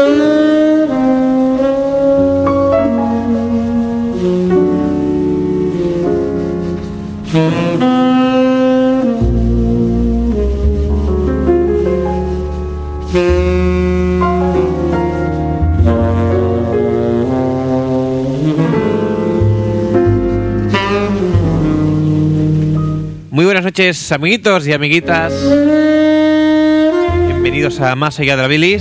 Muy buenas noches, amiguitos y amiguitas. Bienvenidos a Más Allá de la Bilis.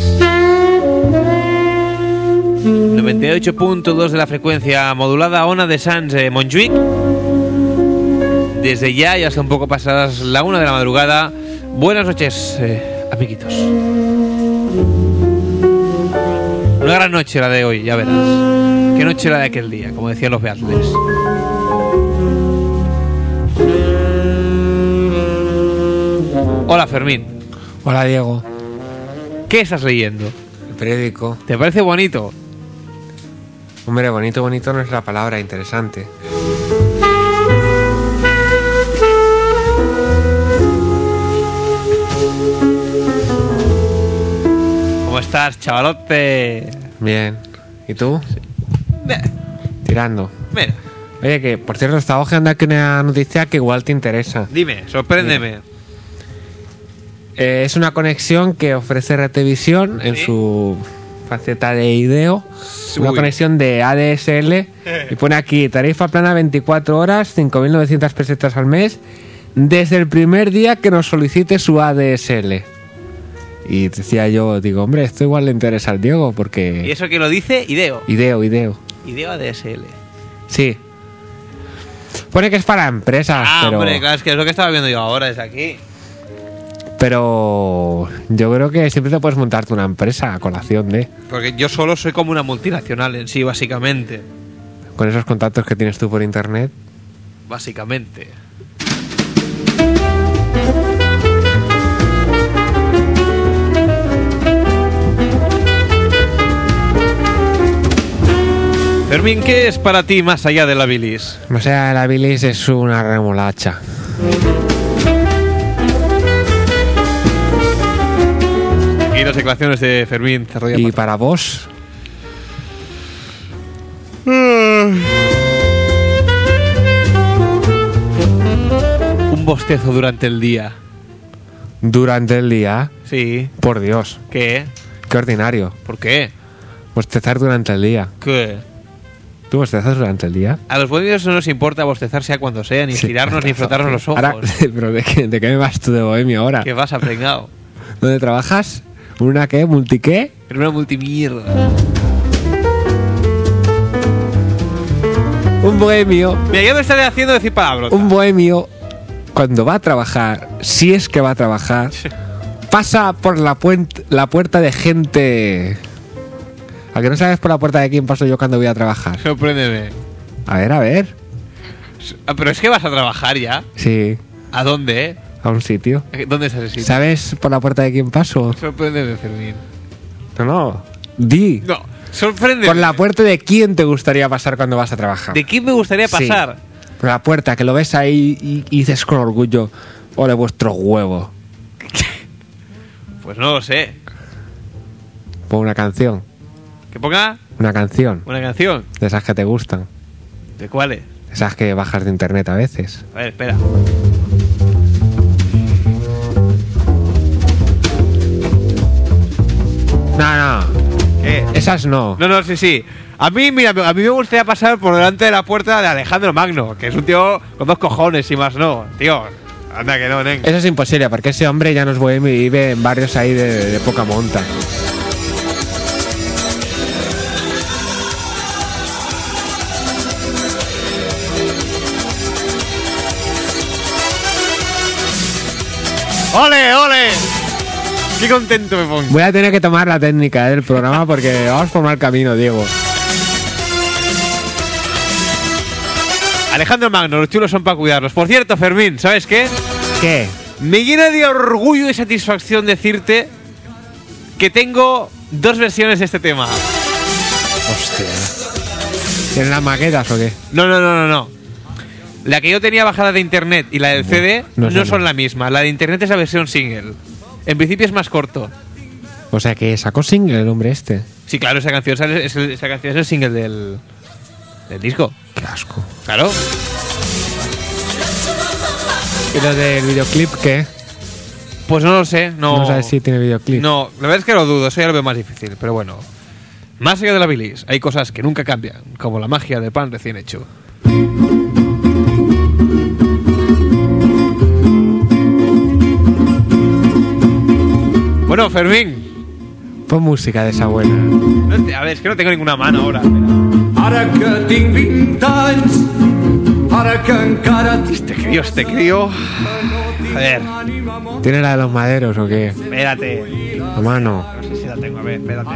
98.2 de la frecuencia modulada, Ona de Sants, Montjuïc. Desde ya hasta un poco pasadas la 1 de la madrugada. Buenas noches, amiguitos. Una gran noche la de hoy, ya verás. Qué noche la de aquel día, como decían los Beatles. Hola, Fermín. Hola, Diego. ¿Qué estás leyendo? El periódico. ¿Te parece bonito? Hombre, bonito no es la palabra, interesante. ¿Cómo estás, chavalote? Bien. ¿Y tú? Sí. Tirando. Mira. Oye, que por cierto, estaba hojeando aquí una noticia que igual te interesa. Dime, sorpréndeme. Mira. Es una conexión que ofrece Retevisión en su faceta de IDEO. Una conexión de ADSL. Y pone aquí, tarifa plana 24 horas, 5.900 pesetas al mes, desde el primer día que nos solicite su ADSL. Y decía yo, digo, hombre, esto igual le interesa al Diego, porque... ¿Y eso que lo dice? IDEO. IDEO. IDEO ADSL. Sí. Pone que es para empresas, pero... hombre, claro, es que es lo que estaba viendo yo ahora, desde aquí. Pero yo creo que siempre te puedes montarte una empresa a colación de... Porque yo solo soy como una multinacional en sí, básicamente. Con esos contactos que tienes tú por internet. Básicamente. Fermín, ¿qué es para ti Más Allá de la Bilis? Más allá de la bilis es una remolacha. Y las declaraciones de Fermín Zarroya. ¿Y para vos? Un bostezo durante el día. Durante el día. Sí. Por Dios. ¿Qué? Qué ordinario. ¿Por qué? Bostezar durante el día. ¿Qué? ¿Tú bostezas durante el día? A los bohemios no nos importa bostezar sea cuando sea, ni estirarnos, ni frotarnos los ojos. Ahora, ¿pero de qué me vas tú de bohemio ahora? ¿Qué vas a pringao? ¿Dónde trabajas? ¿Una qué? ¿Multiqué? En una multimierda. Un bohemio. Mira, yo me estaré haciendo decir palabras. Un bohemio, cuando va a trabajar, si es que va a trabajar, pasa por la puerta de gente... ¿A que no sabes por la puerta de quién paso yo cuando voy a trabajar? Sorpréndeme. A ver. Pero es que vas a trabajar ya. Sí, ¿A dónde, a un sitio. ¿Dónde es ese sitio? ¿Sabes por la puerta de quién paso? Sorpréndeme, Fermín. No. Di. No, sorpréndeme. Por la puerta de quién te gustaría pasar cuando vas a trabajar. ¿De quién me gustaría pasar? Sí. Por la puerta, que lo ves ahí y dices con orgullo, ole vuestro huevo. Pues no lo sé. Pon una canción. ¿Que ponga? Una canción. ¿Una canción? De esas que te gustan. ¿De cuáles? De esas que bajas de internet a veces. A ver, espera. No. ¿Qué? Esas no. No, sí. A mí, mira, a mí me gustaría pasar por delante de la puerta de Alejandro Magno, que es un tío con 2 cojones y más no. Tío, anda que no, nen. Eso es imposible, porque ese hombre ya no es bohemio y vive en barrios ahí de poca monta. ¡Ole! ¡Qué contento me pongo! Voy a tener que tomar la técnica del programa porque vamos por mal camino, Diego. Alejandro Magno, los chulos son para cuidarlos. Por cierto, Fermín, ¿sabes qué? ¿Qué? Me llena de orgullo y satisfacción decirte que tengo 2 versiones de este tema. Hostia. ¿Tienen las maquetas o qué? No. La que yo tenía bajada de internet y la del CD no son la misma. La de internet es la versión single. En principio es más corto. O sea que sacó single el hombre este. Sí, claro, esa canción es el single del disco. Qué asco. Claro. ¿Y lo del videoclip qué? Pues no lo sé. No sabes si tiene videoclip. No, la verdad es que lo dudo. Eso ya lo veo más difícil. Pero bueno. Más allá de la bilis, hay cosas que nunca cambian. Como la magia del pan recién hecho. Bueno, Fermín. Pon música de esa buena. A ver, es que no tengo ninguna mano ahora. Ara que tinc 20 anys, ara que encara Este crío. A ver, ¿Tiene la de los maderos o qué? espérate. A mano. No sé si la tengo, a ver, espérate.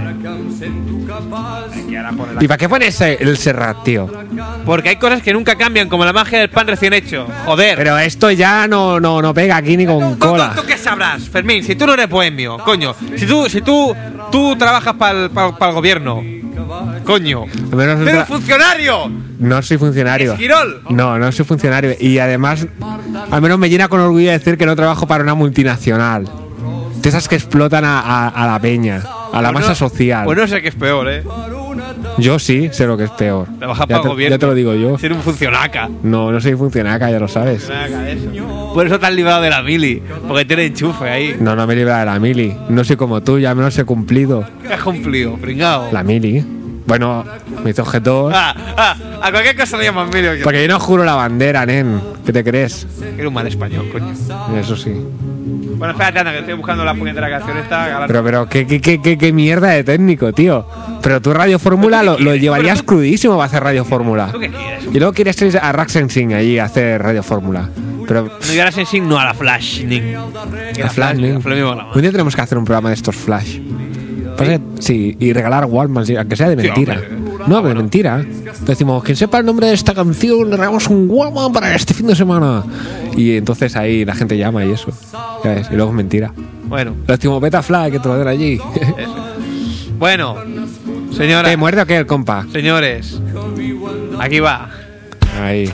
Aquí, ahora pone la- ¿Y para qué pones el Serrat, tío? Porque hay cosas que nunca cambian, como la magia del pan recién hecho. Joder. Pero esto ya no pega aquí ni con cola. ¿Tú qué sabrás, Fermín? Si tú no eres bohemio, coño. Si tú trabajas para el gobierno, coño. Al menos ¡Eres funcionario! no soy funcionario. ¿Esquirol? No soy funcionario. Y además, al menos me llena con orgullo decir que no trabajo para una multinacional. De esas que explotan a la peña, a la Pues masa social. Pues no sé qué es peor, ¿eh? Yo sí sé lo que es peor. Trabajar Ya para el te- gobierno. Ya te lo digo yo. Ser un funcionaca. No soy funcionaria, ya lo sabes. Por eso te has librado de la mili. Porque tiene enchufe ahí. No me libra de la mili. No soy como tú, ya menos he cumplido. ¿Qué has cumplido, pringao? La mili. Bueno, me hizo objetor. A cualquier cosa le llaman mili. Porque yo no juro la bandera, nen. ¿Qué te crees? Era un mal español, coño. Eso sí. Bueno, espérate, anda, que estoy buscando la puñetera canción esta. Pero qué mierda de técnico, tío. Pero tú Radio Fórmula lo llevarías crudísimo para hacer Radio Fórmula. ¿Tú qué quieres? Y luego quieres ir a Raxensing allí a hacer Radio Fórmula. Pero No llegarás en sí, no a la Flash, Nick. a Flash, ¿no? La Flash me mola más. Un día tenemos que hacer un programa de estos Flash. Sí, y regalar Walkmans, aunque sea de mentira. hombre. No, de mentira. Decimos, quien sepa el nombre de esta canción, le regalamos un Walkman para este fin de semana. Y entonces ahí la gente llama y eso. Ya ves, y luego es mentira. Bueno, Le decimos, vete a Flash, que te lo den allí. bueno, señora, ¿Qué, muerde o qué, el compa? señores, aquí va. Ahí.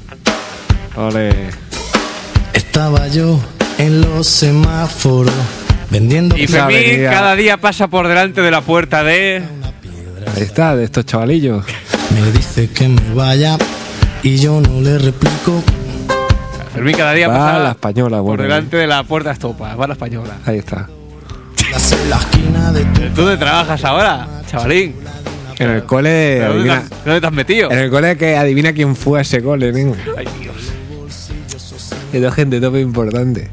Ole. Estaba yo en los semáforos vendiendo Y Esa Fermín avenida. cada día pasa por delante de la puerta de... Ahí está, de estos chavalillos. me dice que me vaya y yo no le replico. Fermín cada día Va pasa la española, por bueno. delante de la puerta estopa. Va la española. Ahí está. En la esquina de tu ¿Tú dónde trabajas ahora, chavalín? En el cole. ¿Pero ¿Dónde, Adivina, dónde te has metido? en el cole que adivina quién fue a ese cole, ¿no? Ay, Dios. Es de gente tope importante.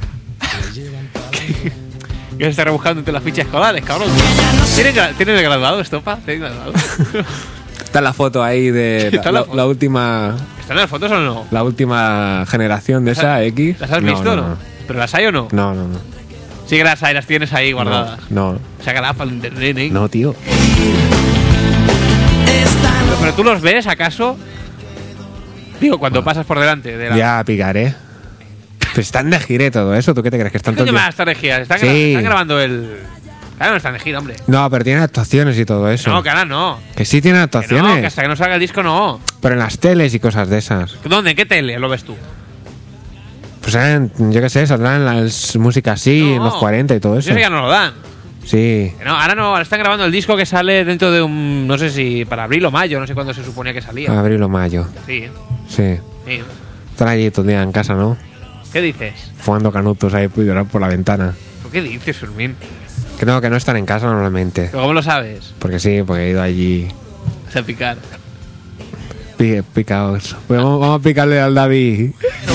Que se está rebuscando entre las fichas escolares, cabrón. ¿Tienen el graduado, estopa? ¿Tienen graduado? Está la foto ahí de Está la foto. la última. ¿Están en las fotos o no? La última generación de esa X. ¿Las has visto o no? ¿Pero las hay o no? No. Sí que las hay, las tienes ahí guardadas. No, Sácalas para el internet, ¿eh? no, tío. ¿Pero tú los ves, acaso? Digo, cuando pasas por delante de la... Ya picaré. Pues están de gira y todo eso. ¿Tú qué te crees que están ¿Qué todo el coño día? más están de gira? Están, Sí. están grabando el... Claro, no están de gira, hombre. No, pero tienen actuaciones y todo eso. No, que ahora no. Que sí tienen Que actuaciones. no, que hasta que no salga el disco no. Pero en las teles y cosas de esas. ¿Dónde? ¿En qué tele lo ves tú? Pues yo qué sé, saldrán en las músicas así, No. en los 40 y todo eso. Eso ya no lo dan. Sí. Que no, ahora están grabando el disco que sale dentro de un... No sé si para abril o mayo, no sé cuándo se suponía que salía. Abril o mayo. Sí, Sí. sí. Están allí todo el día en casa, ¿no? ¿Qué dices? Fumando canutos ahí por llorar por la ventana. ¿Por qué dices, Fermín? Que no están en casa normalmente. ¿Pero cómo lo sabes? Porque sí, porque he ido allí Vas a picar. picaos. Pues vamos a picarle al David.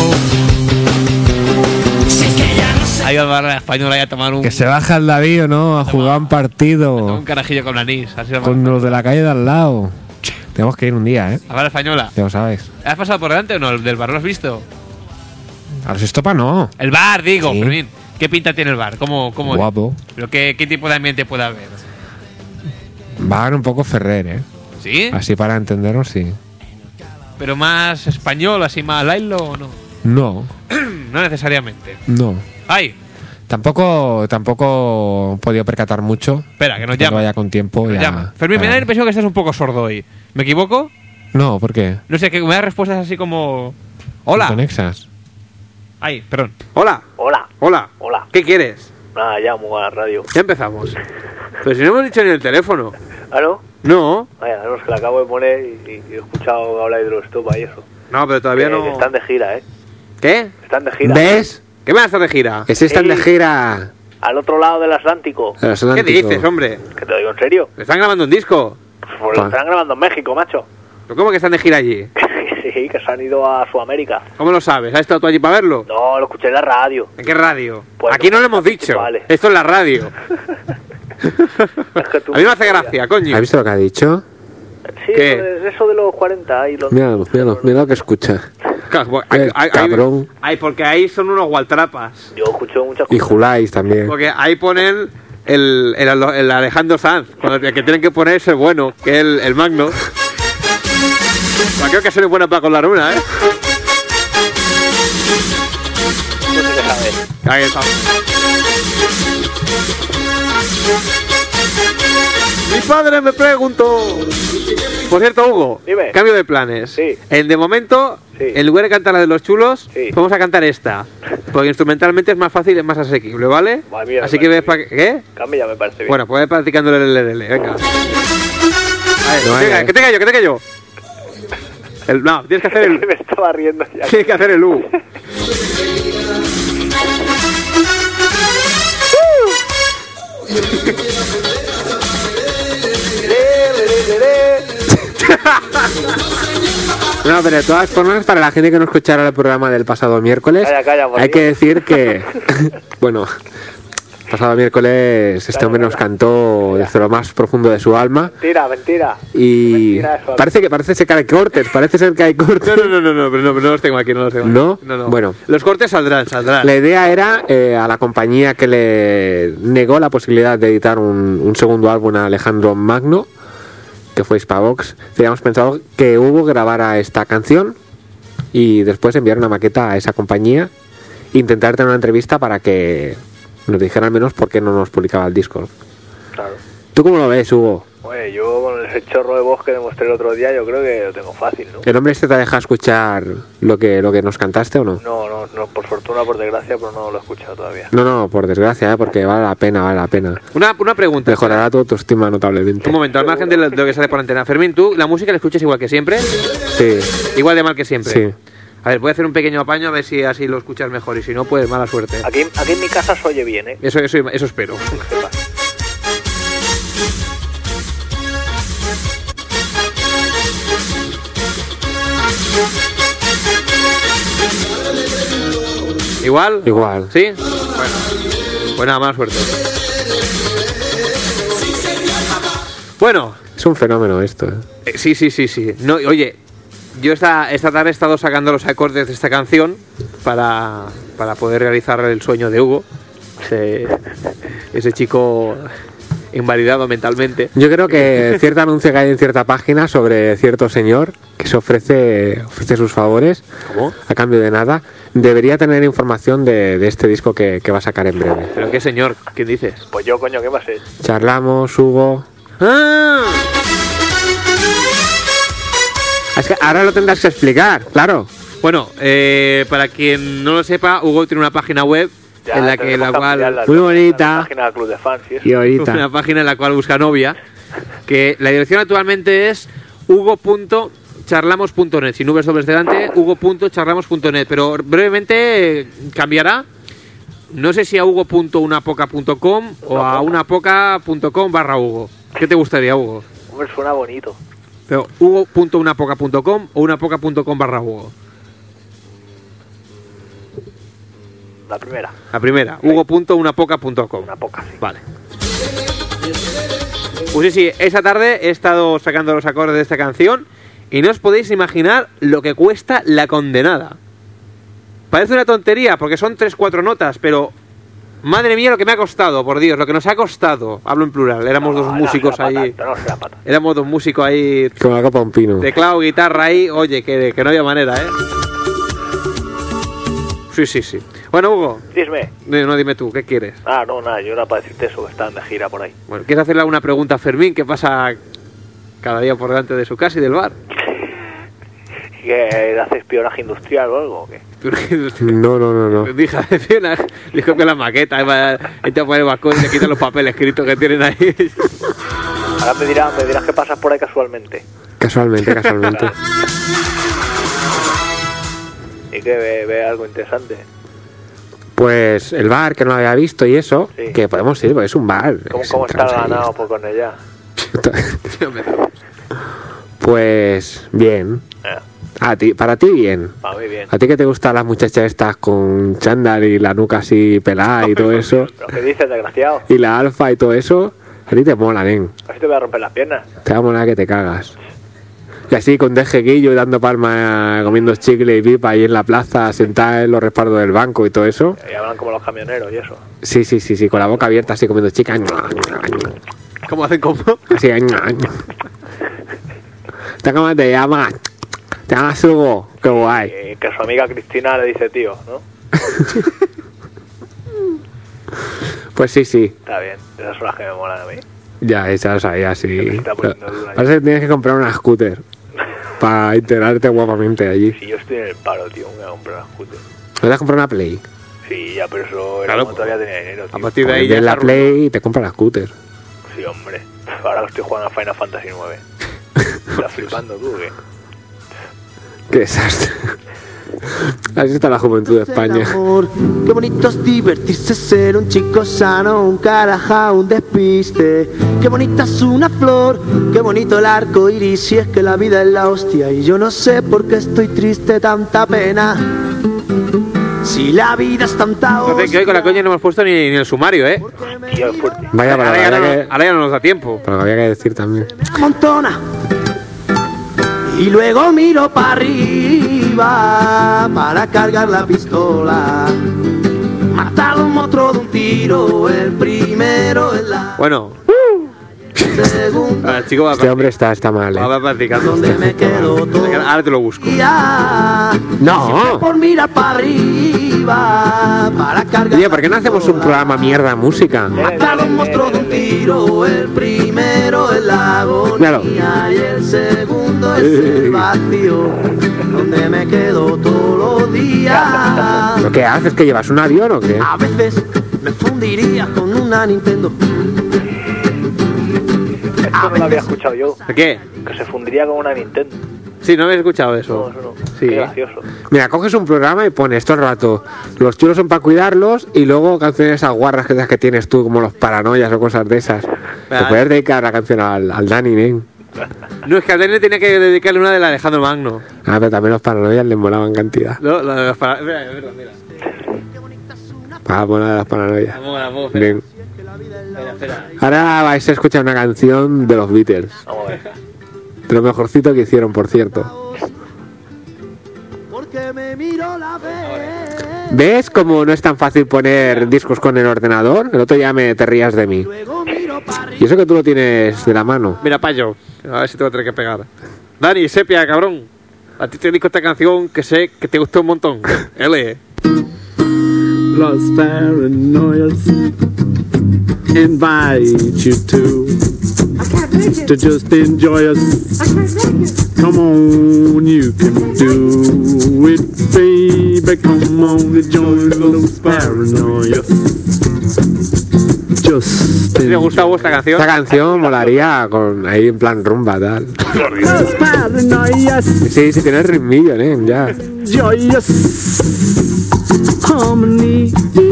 Ha ido al bar español ahí a tomar un... Que se baja el David o no, a jugar un un partido carajillo con anís. Así con los de la calle de al lado. Tenemos que ir un día, ¿eh? ¿A bar española? Ya lo sabes. ¿Has pasado por delante o no? ¿El del bar lo has visto? A los estopa no. El bar, digo, Sí. Fermín. ¿Qué pinta tiene el bar? ¿Cómo es? Guapo. ¿Pero qué tipo de ambiente puede haber? Van un poco Ferrer, ¿eh? ¿Sí? Así para entendernos, sí. ¿Pero más español, así más lailo o no? No, No necesariamente. no. ¡Ay! Tampoco he podido percatar mucho. Espera, que nos Cuando llama. vaya con tiempo Nos ya. llama. Fermín, me da la impresión que estás un poco sordo hoy. ¿Me equivoco? No, ¿por qué? No sé, que me das respuestas así como... ¡Hola! Conexas. Ay, perdón. ¡Hola! Hola, ¡Hola! hola. ¿Qué quieres? Nada, llamo a la radio. Ya empezamos. Pero si no hemos dicho ni el teléfono. ¿Ah, no? No. Vaya, no, es que la acabo de poner y he escuchado hablar de Hidroestopa y eso. No, pero todavía Que no. están de gira, ¿eh? ¿Qué? Están de gira. ¿Ves? ¿Qué me vas a hacer de gira? Ese están de Sí. gira. Al otro lado del Atlántico. El ¿Qué Atlántico. dices, hombre? Que te lo digo en serio. ¿Están grabando un disco? Pues lo están grabando en México, macho. ¿Pero cómo que están de gira allí? Sí, que se han ido a Sudamérica. ¿Cómo lo sabes? ¿Has estado tú allí para verlo? No, lo escuché en la radio. ¿En qué radio? Pues Aquí no lo hemos dicho. vale. Esto es la radio. Es que tú- A mí me hace gracia, coño. ¿Has visto lo que ha dicho? Sí, ¿Qué? es eso de los 40 y los... Míralo, mira lo que escucha. Claro, Cabrón. porque ahí son unos gualtrapas. Yo escucho muchas Y cosas. Julais también. Porque ahí ponen el Alejandro Sanz. Cuando el que tienen que poner es el bueno, que es el Magno. Pues creo que soy buena para colar una, ¿eh? Tú sí que sabes. Ahí está. Mi padre me preguntó. Por cierto, Hugo, Dime. cambio de planes. Sí. De momento, Sí. en lugar de cantar la de los chulos, Sí. vamos a cantar esta. Porque instrumentalmente es más fácil y es más asequible, ¿vale? Madre mía, Así me que ves parece para ¿qué? Cambia, me parece bien. Bueno, pues ir practicando el LL, venga. A ver, No, venga, que tenga yo. No, tienes que hacer el. Me estaba riendo ya. Tienes que hacer el U. No, pero de todas formas, para la gente que no escuchara el programa del pasado miércoles, Calla, por hay Dios. que decir que, bueno, pasado miércoles este hombre nos cantó desde lo más profundo de su alma Mentira. y Mentira, eso. parece ser que hay cortes, parece ser que hay cortes. No, pero no los tengo aquí, no los tengo aquí. ¿No? Bueno. Los cortes saldrán. La idea era a la compañía que le negó la posibilidad de editar un segundo álbum a Alejandro Magno, que fue Hispavox, teníamos pensado que Hugo grabara esta canción y después enviar una maqueta a esa compañía e intentar tener una entrevista para que nos dijera al menos por qué no nos publicaba el disco. Claro. ¿Tú cómo lo ves, Hugo? Oye, yo con ese chorro de voz que demostré el otro día, yo creo que lo tengo fácil, ¿no? ¿El hombre este te deja escuchar lo que nos cantaste o no? No, por fortuna, por desgracia, pero no lo he escuchado todavía. No, por desgracia, porque vale la pena. Una pregunta. Mejorará tu autoestima notablemente. Un momento, al margen de lo que sale por antena. Fermín, ¿tú la música la escuchas igual que siempre? Sí, Igual de mal que siempre. sí. A ver, voy a hacer un pequeño apaño a ver si así lo escuchas mejor y si no, pues mala suerte. Aquí en mi casa se oye bien, ¿eh? Eso espero. Sepa. ¿Igual? Igual. ¿Sí? Bueno. Pues nada, mala suerte. Bueno, Es un fenómeno esto, ¿eh? sí. No, oye, yo esta tarde he estado sacando los acordes de esta canción para poder realizar el sueño de Hugo, ese chico invalidado mentalmente. Yo creo que cierto anuncio que hay en cierta página sobre cierto señor que se ofrece sus favores ¿Cómo? a cambio de nada, debería tener información de este disco que va a sacar en breve. ¿Pero qué señor? ¿Quién dices? Pues yo, coño, ¿qué más es? Charlamos, Hugo. ¡Ah! Es que ahora lo tendrás que explicar, claro. Bueno, para quien no lo sepa, Hugo tiene una página web en la tenemos cual ampliarla, Muy la bonita. página del Club de Fans y eso. Y ahorita. una página en la cual busca novia, que la dirección actualmente es hugo.charlamos.net, sin nubes dobles delante, hugo.charlamos.net, pero brevemente cambiará, no sé si a hugo.unapoca.com o a unapoca.com/Hugo. ¿Qué te gustaría, Hugo? Hombre, suena bonito. Pero hugo.unapoca.com o unapoca.com/Hugo. La primera. La primera, hugo.unapoca.com. Una poca, sí. Vale. Pues sí, esta tarde he estado sacando los acordes de esta canción y no os podéis imaginar lo que cuesta la condenada. Parece una tontería porque son 3-4 notas, pero madre mía lo que me ha costado, por Dios, lo que nos ha costado. Hablo en plural, éramos dos músicos ahí. No será pata. Éramos dos músicos ahí, Como la copa un pino. teclado, guitarra ahí, oye, que no había manera, ¿eh? Sí. Bueno, Hugo, Dime. no dime tú, ¿qué quieres? No, nada, yo era para decirte eso, que están de gira por ahí. Bueno, ¿quieres hacerle alguna pregunta a Fermín? ¿Qué pasa cada día por delante de su casa y del bar? ¿Que hace espionaje industrial o algo o qué? No. Dije, le copia la maqueta, y te pone el balcón y le quitan los papeles escritos que tienen ahí. Ahora me dirás que pasas por ahí casualmente. Casualmente. Y que ve algo interesante. Pues el bar que no había visto y eso, Sí. que podemos ir, porque es un bar. ¿Cómo está el ganado por Cornellá? Pues bien. Para ti bien. Va muy bien. A ti que te gustan las muchachas estas con chándal y la nuca así pelada y todo eso, ¿Pero qué dices, desgraciado? y la alfa y todo eso, a ti te mola, nen. Así te voy a romper las piernas. Te va a molar que te cagas. Y así con dejeguillo y dando palmas, comiendo chicle y pipa ahí en la plaza, sentada en los respaldos del banco y todo eso. Y hablan como los camioneros y eso. Sí, con la boca abierta así comiendo chica. ¿Cómo hacen cómo? Así. ¿Cómo te llamas? Te llamas Hugo. Qué guay. Que su amiga Cristina le dice tío, ¿no? Pues sí. Está bien, esas son las que me molan a mí. Ya, esa lo sabía, sí. Se me está poniendo dura ya. Parece que tienes que comprar una scooter para integrarte guapamente allí. Si yo estoy en el paro, tío, me voy a comprar una scooter. ¿No te vas a comprar una Play? Sí, ya, pero eso era Claro, como todavía tenía dinero, A tío. partir de ahí Vendes ya la se Play y te compras la scooter. Sí, hombre. Ahora estoy jugando a Final Fantasy 9. ¿Estás flipando tú o qué? Qué desastre. Así está la juventud de España. Amor, qué bonito es divertirse, ser un chico sano, un caraja, un despiste. Qué bonita es una flor, qué bonito el arco iris. Si es que la vida es la hostia y yo no sé por qué estoy triste, tanta pena. Si la vida es tanta hostia. Fíjate que hoy con la coña no hemos puesto ni el sumario, ¿eh? Tío, es fuerte. Vaya, para Ahora ya, la no, que, ahora ya no nos da tiempo. para lo que había que decir también. Montona. Y luego miro para arriba para cargar la pistola. Matar a un monstruo de un tiro, el primero en la Bueno, segunda. ahora chico va Este hombre está mal, va practicando. Donde me quedo todo Ahora te lo busco. día. No. Por mirar para arriba para cargar. Oye, ¿por qué no hacemos un programa mierda música? Matar a un monstruo de un tiro, el primero en la agonía. Claro. Y el segundo es el vacío, donde me quedo todos los días. ¿Lo que haces? ¿Que llevas un avión o qué? A veces me fundiría con una Nintendo. Esto no lo había escuchado yo. ¿De qué? Que se fundiría con una Nintendo. Sí, no habéis escuchado No, eso. eso no. Sí. Qué gracioso. Mira, coges un programa y pones todo el rato los chulos son para cuidarlos y luego canciones esas guarras que tienes tú, como los paranoias o cosas de esas. Te puedes dedicar la canción al Dani, ¿eh? No, es que a Dani tenía que dedicarle una del Alejandro Magno. Ah, pero también los paranoias le molaban cantidad. No, la de las mira. Para poner las paranoias. Vamos, espera. Bien. Espera. Ahora vais a escuchar una canción de los Beatles. Vamos a ver. De lo mejorcito que hicieron, por cierto. Porque me miro la vez. ¿Ves cómo no es tan fácil poner discos con el ordenador? El otro día te rías de mí. Luego miro para Y eso que tú lo tienes de la mano. Mira, payo. A ver si te voy a tener que pegar. Dani, sepia, cabrón. A ti te dedico esta canción que sé que te gustó un montón. L. Los paranoias invite you to just enjoy us. Come on, you can do it, baby. Come on and join los paranoias. Just ¿Te gusta vuestra canción? Esta canción molaría con ahí en plan rumba, tal. los paranoias. Sí, tiene el ritmillo, ¿eh? Ya. Enjoy us. Harmony.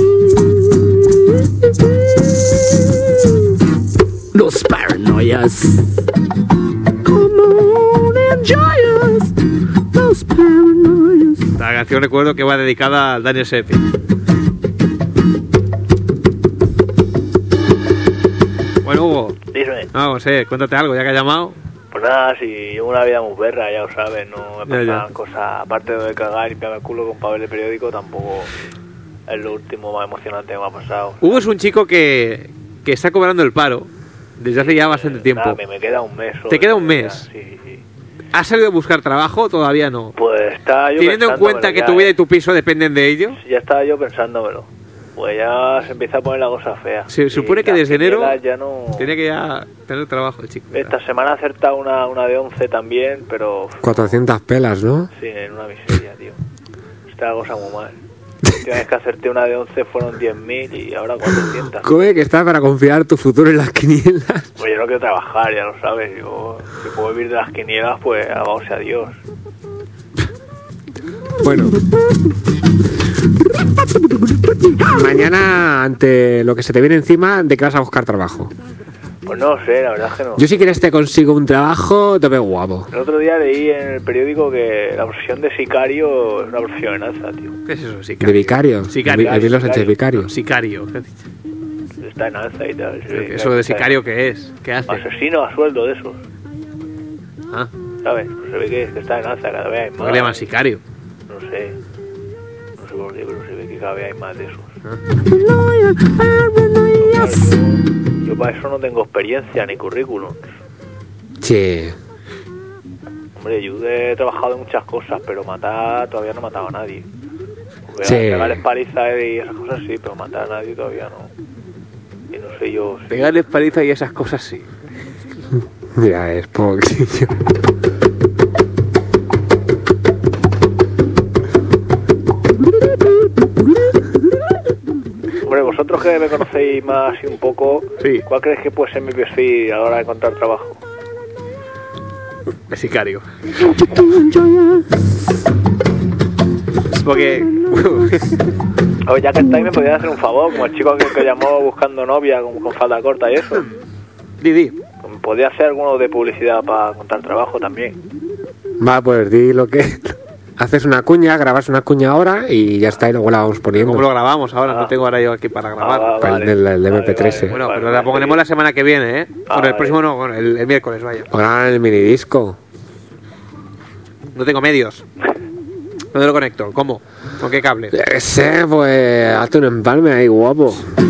Los paranoias. Come on, enjoy us. Los paranoias. La canción recuerdo que va dedicada al Daniel Seppi. Bueno, Hugo, Dime. vamos, cuéntate algo, ya que has llamado. Pues nada, si llevo una vida muy perra, ya lo sabes, no me Ya, pasan cosas, aparte de cagar y limpiarme el culo con papel de periódico, tampoco es lo último más emocionante que me ha pasado. Hugo es un chico que está cobrando el paro desde hace ya bastante tiempo. Nada, me queda un mes. ¿Te queda un mes? Sí. ¿Has salido a buscar trabajo o todavía no? Pues estaba yo Teniendo en pensándomelo cuenta que ya, tu vida y tu piso dependen de ello. Ya estaba yo pensándomelo. Pues ya se empieza a poner la cosa fea. Se supone Y que las desde enero quinielas ya no... tenía que ya tener trabajo el chico. Esta semana ha acertado una de 11 también, pero 400 pelas, ¿no? sí, en una miseria, tío. Está la cosa muy mal. La última vez que acerté una de 11 fueron 10.000 y ahora 400. Come que está para confiar tu futuro en las quinielas. Pues yo no quiero trabajar, ya lo sabes. Yo, si puedo vivir de las quinielas, pues alabado sea Dios. Bueno. Mañana, ante lo que se te viene encima, ¿de qué vas a buscar trabajo? Pues no sé, la verdad es que no. Yo si quieres te consigo un trabajo, te veo guapo. El otro día leí en el periódico que la profesión de sicario es una profesión en alza, tío. ¿Qué es eso? ¿De Sicario. vicario? Sicario. El Vilo Sánchez Vicario. Sicario. ¿Qué has dicho? Está en alza y tal. Sí, ¿Eso de sicario qué es? ¿Qué hace? Asesino a sueldo de esos, Ah, ¿sabes? Pues se ve que está en alza, cada vez hay ¿por más. qué le llaman sicario? No sé. No sé por qué, pero se ve que cada vez hay más de esos. Claro, yo para eso no tengo experiencia ni currículum. Sí. Hombre, yo he trabajado en muchas cosas, pero matar todavía no he matado a nadie. Porque Sí. pegarles palizas y esas cosas sí, pero matar a nadie todavía no. Y no sé yo. Pegarles paliza y esas cosas sí. Ya es poquillo. Hombre, vosotros que me conocéis más y un poco, Sí. ¿cuál crees que puede ser mi perfil a la hora de encontrar trabajo? De sicario. Porque... Oye, ya que estáis, me podrían hacer un favor, como el chico que llamó buscando novia con falda corta y eso. Didi. ¿Me podría hacer alguno de publicidad para encontrar trabajo también? Va, pues di lo que... Haces una cuña, grabas una cuña ahora y ya está, y luego la vamos poniendo. ¿Cómo lo grabamos ahora? Ah. No tengo ahora yo aquí para grabar. Para el del MP3. Bueno, Vale, pero la vale. ponemos la semana que viene, ¿eh? Ah, Bueno, el vale. próximo no, bueno, el miércoles, vaya. O graban el minidisco. No tengo medios. ¿Dónde lo conecto? ¿Cómo? ¿Con qué cable? Yo qué sé, pues hazte un empalme ahí, guapo.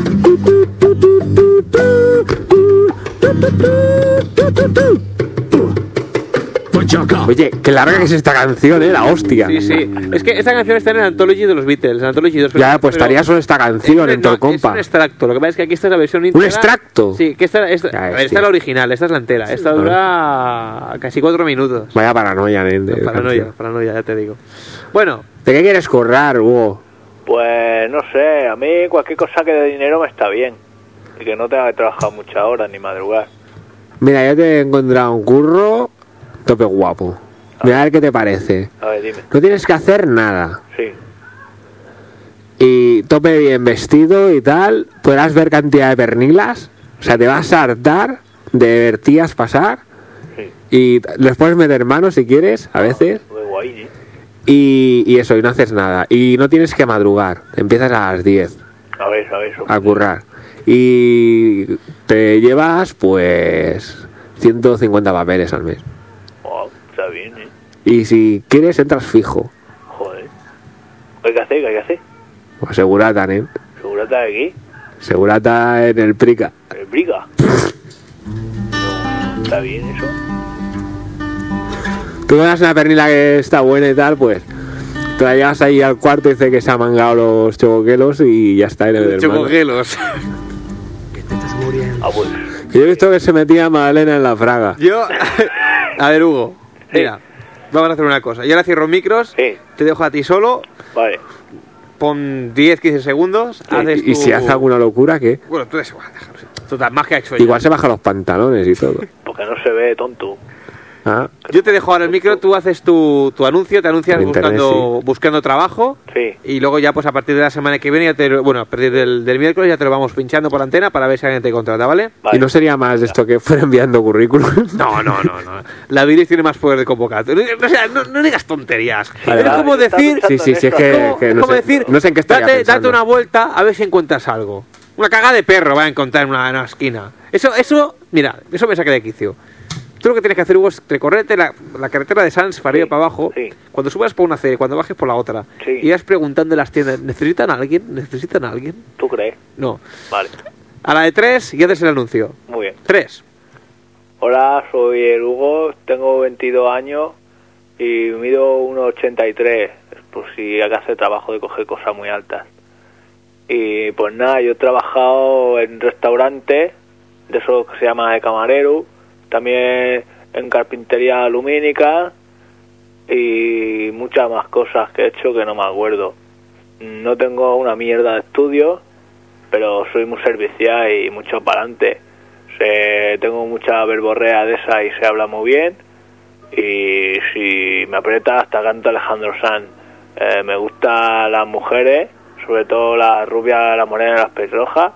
Oye, qué larga que es esta canción, la hostia. Sí, sí. Es que esta canción está en el Anthology de los Beatles, el Anthology 2. Ya, pues estaría solo esta canción en todo el Es un compa. extracto. Lo que pasa es que aquí está la versión íntegra. extracto? Sí, que esta, Ya a ver, es, esta tío. es la original, esta es la entera. Esta dura casi 4 minutos. Vaya paranoia, de Paranoia, canción. ya te digo. Bueno, ¿De qué quieres currar, Hugo? Pues no sé, a mí cualquier cosa que dé dinero me está bien. Y que no tenga que trabajar muchas horas ni madrugar. Mira, yo te he encontrado un curro tope guapo. Mira a ver qué te parece. A ver, dime. No tienes que hacer nada. Sí. Y tope bien vestido y tal. Podrás ver cantidad de pernilas. O sea, te vas a hartar de ver tías pasar. Sí. Y les puedes meter manos si quieres, a veces. Muy guay, ¿eh? Y eso, y no haces nada. Y no tienes que madrugar. Empiezas a las 10 A ver, eso. a currar. Y te llevas, pues, 150 papeles al mes. Oh, está bien, ¿eh? Y si quieres, entras fijo. Joder. ¿Qué hay que hacer? ¿Qué hay que hacer? O segurata, ¿eh? ¿Segurata de aquí? Segurata en el Prica. ¿El briga? No, ¿está bien eso? Tú veas una pernila que está buena y tal, pues te la llevas ahí al cuarto y dice que se ha mangado los chocoquelos y ya está. Y le metes mano. chocogelos. Ah, pues. Que yo he visto que se metía Magdalena en la fraga. Yo... A ver, Hugo. Mira, vamos a hacer una cosa. Yo ahora cierro micros, Sí, te dejo a ti solo, vale. pon 10-15 segundos, haces Y si hace alguna locura, ¿qué? Bueno, tú es igual, déjalo. Total, más que ha hecho ella. Igual se baja los pantalones y todo. Porque no se ve tonto. ¿Ah? Yo te dejo ahora el micro, tú haces tu anuncio, te anuncias Por internet, buscando trabajo Sí. y luego ya pues a partir de la semana que viene, a partir del miércoles ya te lo vamos pinchando por antena para ver si alguien te contrata, ¿vale? Vale. Y no sería más de esto que fuera enviando currículum. No. La Bilis tiene más poder de convocatoria. O sea, no digas tonterías. Vale, Es vale. como decir... Sí, es que Es no como sé, decir, no sé en qué estaría date pensando. una vuelta a ver si encuentras algo. Una cagada de perro va a encontrar en una esquina. Eso, mira, eso me saca de quicio. Tú lo que tienes que hacer, Hugo, es recorrerte la carretera de Sans para Sí, arriba y para abajo. sí. Cuando subas por una acera, cuando bajes por la otra, Sí. irás preguntando en las tiendas, ¿necesitan a alguien? ¿Necesitan a alguien? ¿Tú crees? No. Vale. A la de 3 y haces el anuncio. Muy bien. 3. Hola, soy el Hugo, tengo 22 años y mido 1,83. Por si hay que hacer trabajo de coger cosas muy altas. Y pues nada, yo he trabajado en restaurantes, de eso que se llama de camarero, también en carpintería lumínica y muchas más cosas que he hecho que no me acuerdo. No tengo una mierda de estudio, pero soy muy servicial y mucho para adelante. Tengo mucha verborrea de esa y se habla muy bien. Y si me aprieta hasta canto Alejandro Sanz. Me gustan las mujeres, sobre todo las rubias, las morenas, las pelirrojas.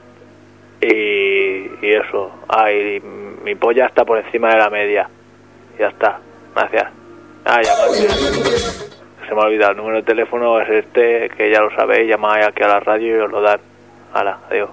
Y eso. Y mi polla está por encima de la media. Ya está. Gracias. Llamad. Se me ha olvidado. El número de teléfono es este, que ya lo sabéis. Llamáis aquí a la radio y os lo dan. Hala, adiós.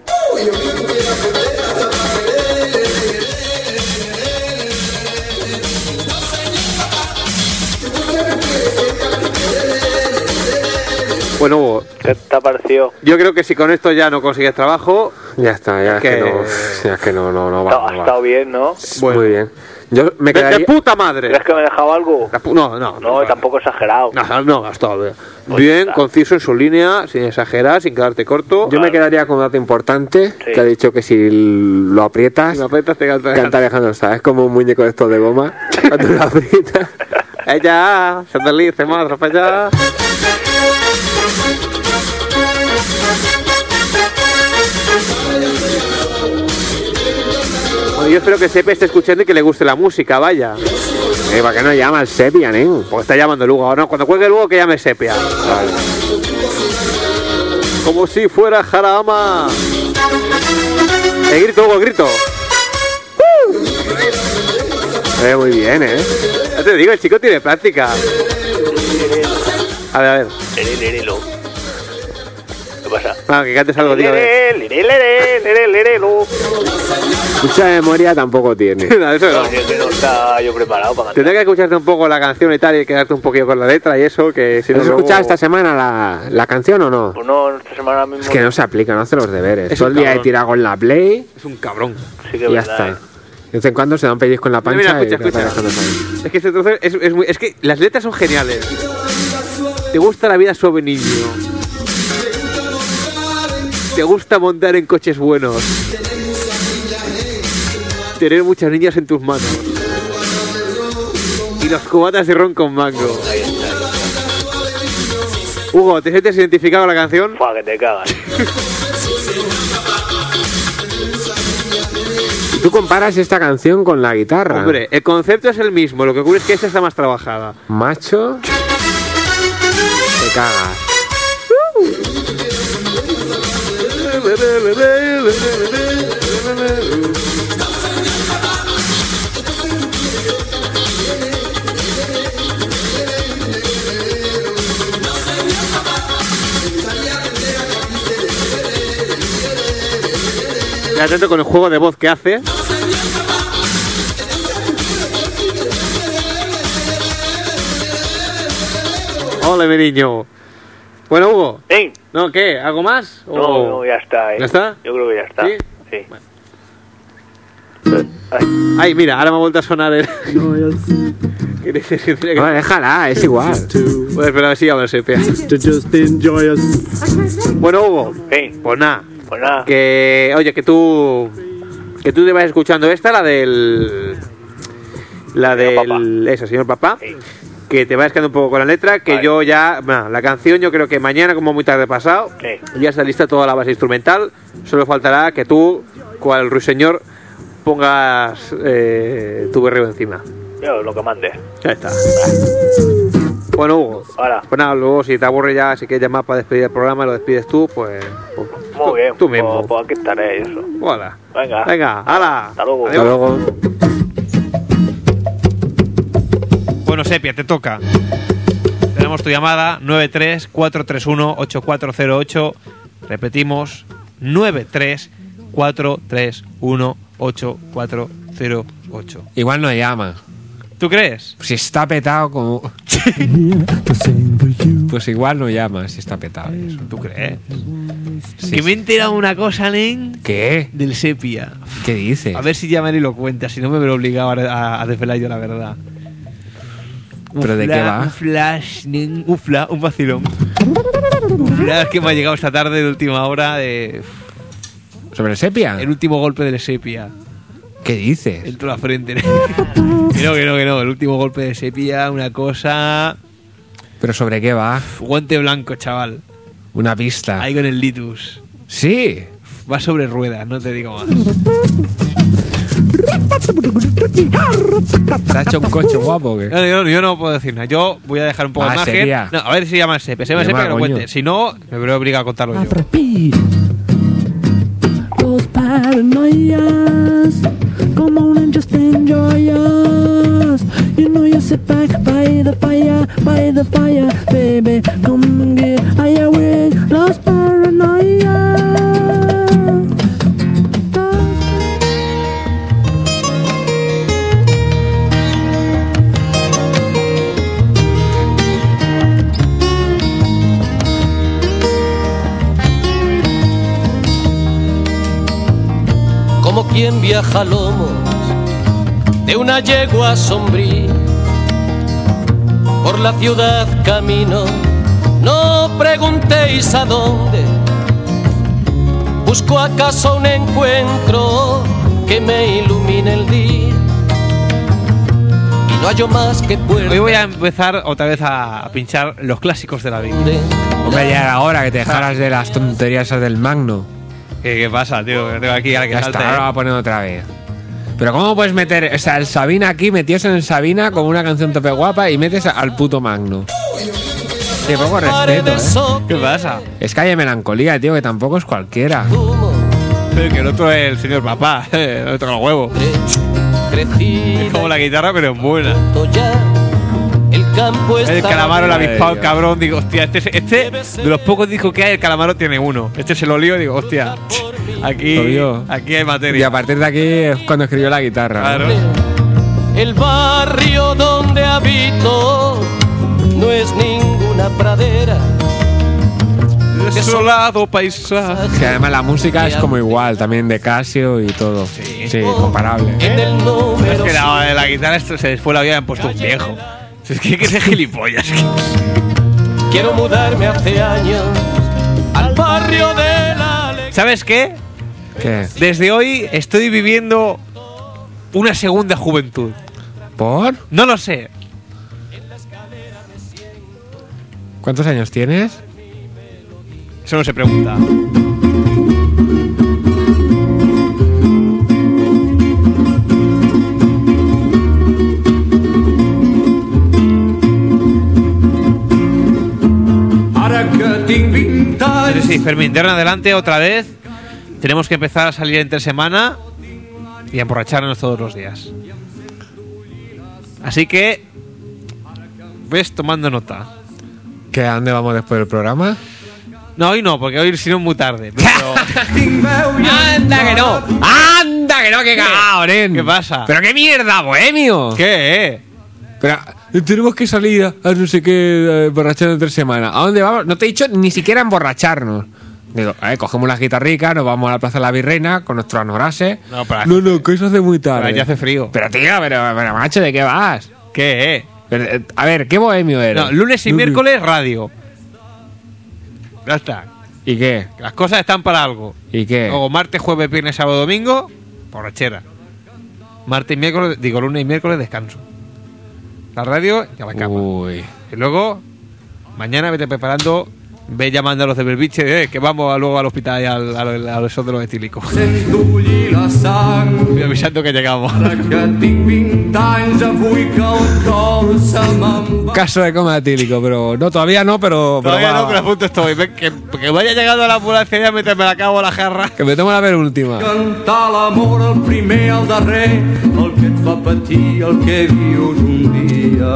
Bueno, Hugo, ¿Qué te ha parecido? yo creo que si con esto ya no consigues trabajo, Ya está, ya Es es que no va. Ha estado bien, ¿no? bueno. Muy bien. Yo me de quedaría... puta madre. ¿Crees que me he dejado algo? No, Tampoco exagerado. No, ha estado bien. Pues Bien, está. conciso en su línea, sin exagerar, sin quedarte corto. Yo me quedaría con un dato importante, Sí. que ha dicho que si lo aprietas, Si me aprietas, te canta. canta Alejandro Sanz. Es como un muñeco de estos de goma. Cuando lo aprietas... Ella, se deslice, madre, para allá. Bueno, yo espero que Sepe esté escuchando y que le guste la música, vaya. ¿Para qué no llama el Sepia, nen? Porque está llamando Lugo. Ahora no, cuando cuelgue Lugo que llame Sepia. Como si fuera Jarama. El grito, Hugo, el grito. Muy bien, Ya te digo, el chico tiene práctica. A ver. ¿Qué pasa? Que cantes algo, tío. Mucha memoria tampoco tiene. No, eso no. No, si es que no estaba yo preparado para cantar. Tendré que escucharte un poco la canción y tal y quedarte un poquito con la letra y eso, que si no ¿Has luego- escuchado esta semana la canción o no? Pues no, esta semana mismo. Es que no se aplica, no hace los deberes. Es Todo un el día he cabrón. tirado con la Play Es un cabrón. Sí que y ya es está. verdad, De vez en cuando se da un pellizco en la pancha Mira, y escucha. trata de dejarlo salir. Es que este trozo es que las letras son geniales. Te gusta la vida suave, niño. Te gusta montar en coches buenos. Tener muchas niñas en tus manos. Y los cubatas de ron con mango. Hugo, ¿te sientes identificado con la canción? Fua, que te cagas. Tú comparas esta canción con la guitarra. Hombre, el concepto es el mismo. Lo que ocurre es que esta está más trabajada. Macho. Te cagas. Qué atento con el juego de voz que hace. Hola, mi niño. Bueno, Hugo. ¿Eh? ¿No qué? ¿Algo más? ¿O- No, ya está. ¿Ya está? Yo creo que ya está. ¿Sí? Sí. Ay, mira, ahora me ha vuelto a sonar el... ¿Qué dices? Que tiene que- No, déjala, es igual. Pues espera, a ver si llama el sepia. To just enjoy us. Bueno, Hugo, Sí. pues nada. Pues nada. Que, oye, que tú te vas escuchando esta, la del... Eso, señor papá. Sí. Que te vayas quedando un poco con la letra, que Vale. yo ya... Bueno, la canción yo creo que mañana, como muy tarde pasado, Sí. ya está lista toda la base instrumental. Solo faltará que tú, cual ruiseñor, pongas tu berreo encima. Yo lo que mande. Ya está. Bueno, Hugo, Ahora. pues nada, luego si te aburre ya, si quieres llamar para despedir el programa, lo despides tú, pues Muy bien. tú mismo. Pues aquí estaré y eso. Hola. Venga. Venga, hala. Hasta luego. Hasta luego. Bueno, Sepia, te toca. Tenemos tu llamada 93-431-8408. Repetimos, 93-431-8408. Igual no llama. ¿Tú crees? Si está petado como... Pues igual no llama si está petado. Eso. ¿Tú crees? Sí, Que me he enterado una cosa, Nen, ¿Qué? del Sepia. ¿Qué dices? A ver si llama y lo cuenta, si no me veo obligado a desvelar yo la verdad. ¿Pero de qué va? Un flash, nen, un vacilón. Mirad que me ha llegado esta tarde de última hora de... ¿Sobre el sepia? El último golpe del sepia. ¿Qué dices? Dentro de la frente. que no. El último golpe de sepia, una cosa... ¿Pero sobre qué va? Guante blanco, chaval. Una pista. Ahí con el litus. Sí. Va sobre ruedas, no te digo más. ¿Te ha hecho un coche guapo o qué? Yo no puedo decir nada. Yo voy a dejar un poco de margen. sepia. No, a ver si llama sepia. Se llama sepia, que lo cuente. Si no, me veo obligado a contarlo yo. Los paranoias, come on and just enjoy us. You know you sit back by the fire, baby. Come and get higher with los paranoias. Como quien viaja a lomos de una yegua sombría, por la ciudad camino, no preguntéis a dónde. Busco acaso un encuentro que me ilumine el día, y no hallo más que puerta. Hoy voy a empezar otra vez a pinchar los clásicos de la vida. Hombre, ya era hora que te dejaras de las tonterías esas del Magno. ¿Qué pasa, tío? Tengo aquí a la que Ya salte. está, ahora lo va a poner otra vez. Pero ¿cómo puedes meter, o sea, el Sabina aquí, metidos en el Sabina con una canción tope guapa y metes al puto Magno? Qué poco respeto, ¿eh? ¿Qué pasa? Es calle melancolía, tío, que tampoco es cualquiera. Que el otro es el señor papá, el otro los huevos. Es como la guitarra, pero es buena. El campo está El Calamaro, el avispado, el Dios. cabrón. Digo, hostia, este de los pocos discos que hay, el Calamaro tiene uno. Este se lo lío y digo, hostia, Lo aquí vio. hay materia. Y a partir de aquí es cuando escribió la guitarra. Claro. El barrio donde habito no es ninguna pradera. Desolado paisaje. Que además la música es como igual, también de Casio y todo. Sí, comparable. En el Es número que la guitarra esto se les fue la vida y han puesto un viejo. Es que hay que ser gilipollas. quiero mudarme hace años al barrio de la alegría. ¿Sabes qué? ¿Qué? Desde hoy estoy viviendo una segunda juventud. ¿Por? No lo sé. ¿Cuántos años tienes? Eso no se pregunta. Ara que tinc 20 anys. Sí, Fermín, de ahora en adelante otra vez tenemos que empezar a salir entre semana y a emborracharnos todos los días. Así que ves tomando nota. ¿Que a dónde vamos después del programa? No, hoy no, porque hoy si no es muy tarde. Pero... Tinc veu i ¡Anda que no! ¡Anda que no! ¡Qué cagao, nen! ¿Qué pasa? ¿Pero qué mierda, bohemio? ¿Qué? Pero tenemos que salir a no sé qué emborracharnos entre semana. ¿A dónde vamos? No te he dicho ni siquiera emborracharnos. Digo, cogemos las guitarricas, nos vamos a la Plaza de la Virreina con nuestro anorase. No, pero No, que eso hace muy tarde. ya hace frío. Pero tío, pero macho, ¿de qué vas? ¿Qué? Pero, a ver, ¿qué bohemio eres? No, lunes y miércoles radio. Ya está. ¿Y qué? Las cosas están para algo. ¿Y qué? Luego martes, jueves, viernes, sábado, domingo, borrachera. Martes y miércoles, digo lunes y miércoles, descanso. La radio y a la cama. Uy. Y luego, mañana vete preparando, ve llamando a los de Belviche, que vamos luego al hospital y a los de los etílicos. sento bullir la sang. Voy avisando que llegamos. Ara que tinc 20 anys avui que el cor se me'n va. Caso de coma etílico, pero no, todavía no, pero Todavía va. no, pero a punto estoy. Ven, que vaya llegando a la ambulancia y ya me la acabo a la jarra. Que me tomo la penúltima. Cantar l'amor, el primer, el darrer, el que et fa patir, el que vius un dia.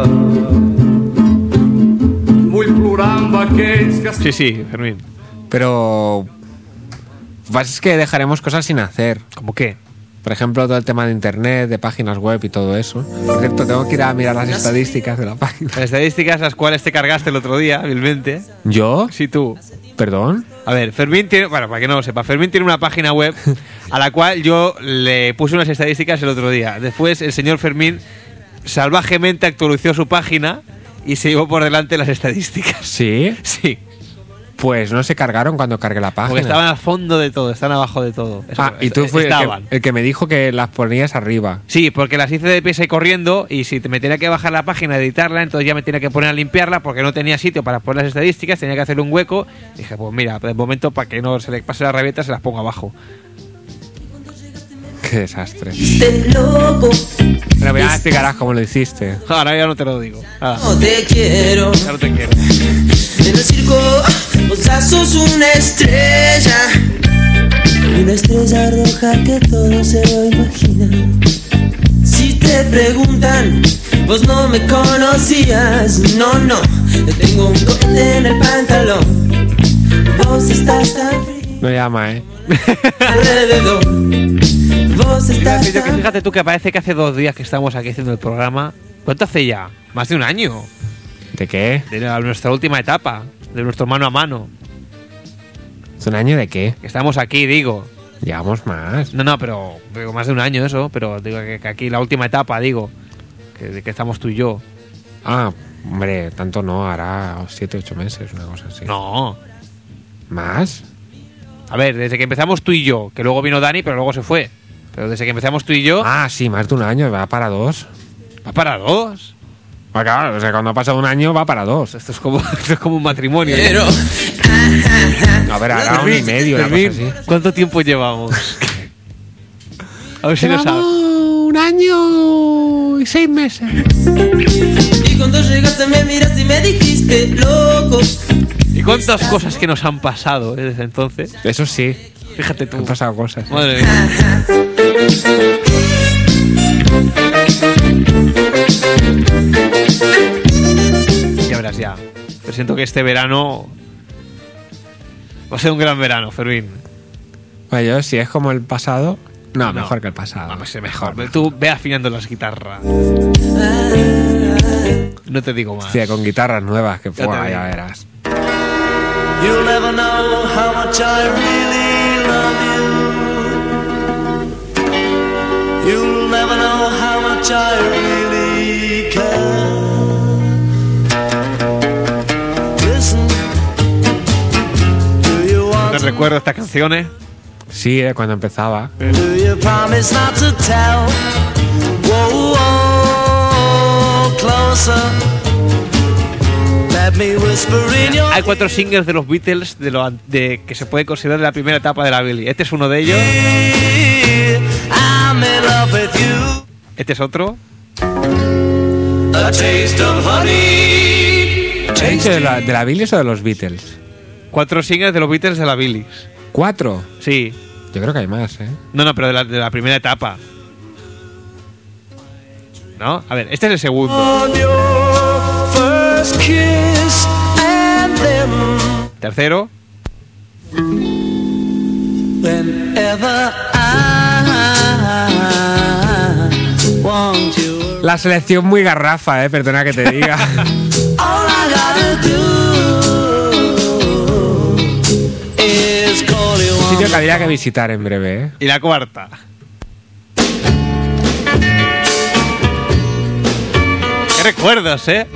Vull plorar amb aquells que... Sí, Fermín. Pero es que dejaremos cosas sin hacer. ¿Cómo qué? Por ejemplo, todo el tema de internet, de páginas web y todo eso. Por cierto, tengo que ir a mirar las estadísticas de la página. Las estadísticas las cuales te cargaste el otro día, hábilmente. ¿Yo? Sí, tú. ¿Perdón? A ver, Fermín tiene... Bueno, para que no lo sepa, Fermín tiene una página web a la cual yo le puse unas estadísticas el otro día. Después el señor Fermín salvajemente actualizó su página y se llevó por delante las estadísticas. ¿Sí? Sí. Pues no se cargaron cuando cargué la página. Porque estaban al fondo de todo, están abajo de todo. Eso, Y tú fuiste estaban. el que me dijo que las ponías arriba. Sí, porque las hice de pieza y corriendo, y si me tenía que bajar la página, editarla, entonces ya me tenía que poner a limpiarla porque no tenía sitio para poner las estadísticas, tenía que hacerle un hueco. Dije, pues mira, de momento, para que no se le pase la rabieta, se las pongo abajo. Qué desastre. loco. Pero ya explicarás cómo lo hiciste. Ahora ya no te lo digo. No te quiero. Ya no te quiero. En el circo, vos ya sos una estrella. Una estrella roja que todo se lo imagina. Si te preguntan, vos no me conocías. No, no, yo tengo un cohete en el pantalón. Vos estás tan frío. No llama, Alrededor. Vos estás Que tan... fíjate tú que parece que hace 2 días que estamos aquí haciendo el programa. ¿Cuánto hace ya? Más de un año. ¿De qué? De nuestra última etapa. De nuestro mano a mano. ¿Es un año de qué? Que estamos aquí, digo. Llevamos más. No, pero digo, más de un año eso. Pero digo que aquí la última etapa, digo. Que estamos tú y yo. Ah, hombre, tanto no, hará 7, 8 meses, una cosa así. No. ¿Más? A ver, desde que empezamos tú y yo. Que luego vino Dani, pero luego se fue. Pero desde que empezamos tú y yo... Ah, sí, más de un año, va para 2. ¿Va para 2? Ah, claro, o sea, cuando ha pasado un año va para 2. Esto es como un matrimonio. Pero... A ver, hará un y medio, una cosa así. ¿Cuánto tiempo llevamos? A ver si lo sabes. Un año y 6 meses. Y cuando llegaste me miraste y me dijiste, loco. ¿Y cuántas cosas que nos han pasado desde entonces? Eso sí. Fíjate tú. Han pasado cosas. Madre mía. Ya verás ya. Pero siento que este verano va a ser un gran verano, Fermín. Bueno, yo, si es como el pasado... No, mejor que el pasado. Vamos a ser mejor. Tú ve afinando las guitarras. No te digo más. Hostia, con guitarras nuevas, que Ya te digo. ya verás. You'll never know how much I really love you. You'll never know how much I really care. Listen, do you want ¿Te recuerdo estas canciones? Sí, cuando empezaba. to, do you promise not to tell? Whoa, whoa, closer. Let me whisper in your Hay 4 singles de los Beatles de que se puede considerar la primera etapa de la Billy. Este es uno de ellos. ear. I'm in love with you. Este es otro. A taste of honey. ¿Has dicho de la Billys o de los Beatles? 4 singles de los Beatles de la Billy. 4. Sí. Yo creo que hay más, ¿eh? No, pero de la primera etapa. ¿No? A ver, este es el segundo. On your first kiss and then Tercero. whenever I want you. La selección muy garrafa, perdona que te diga. All I gotta do is call you Un on sitio que habría que visitar en breve, Y la cuarta. ¿Qué recuerdos, the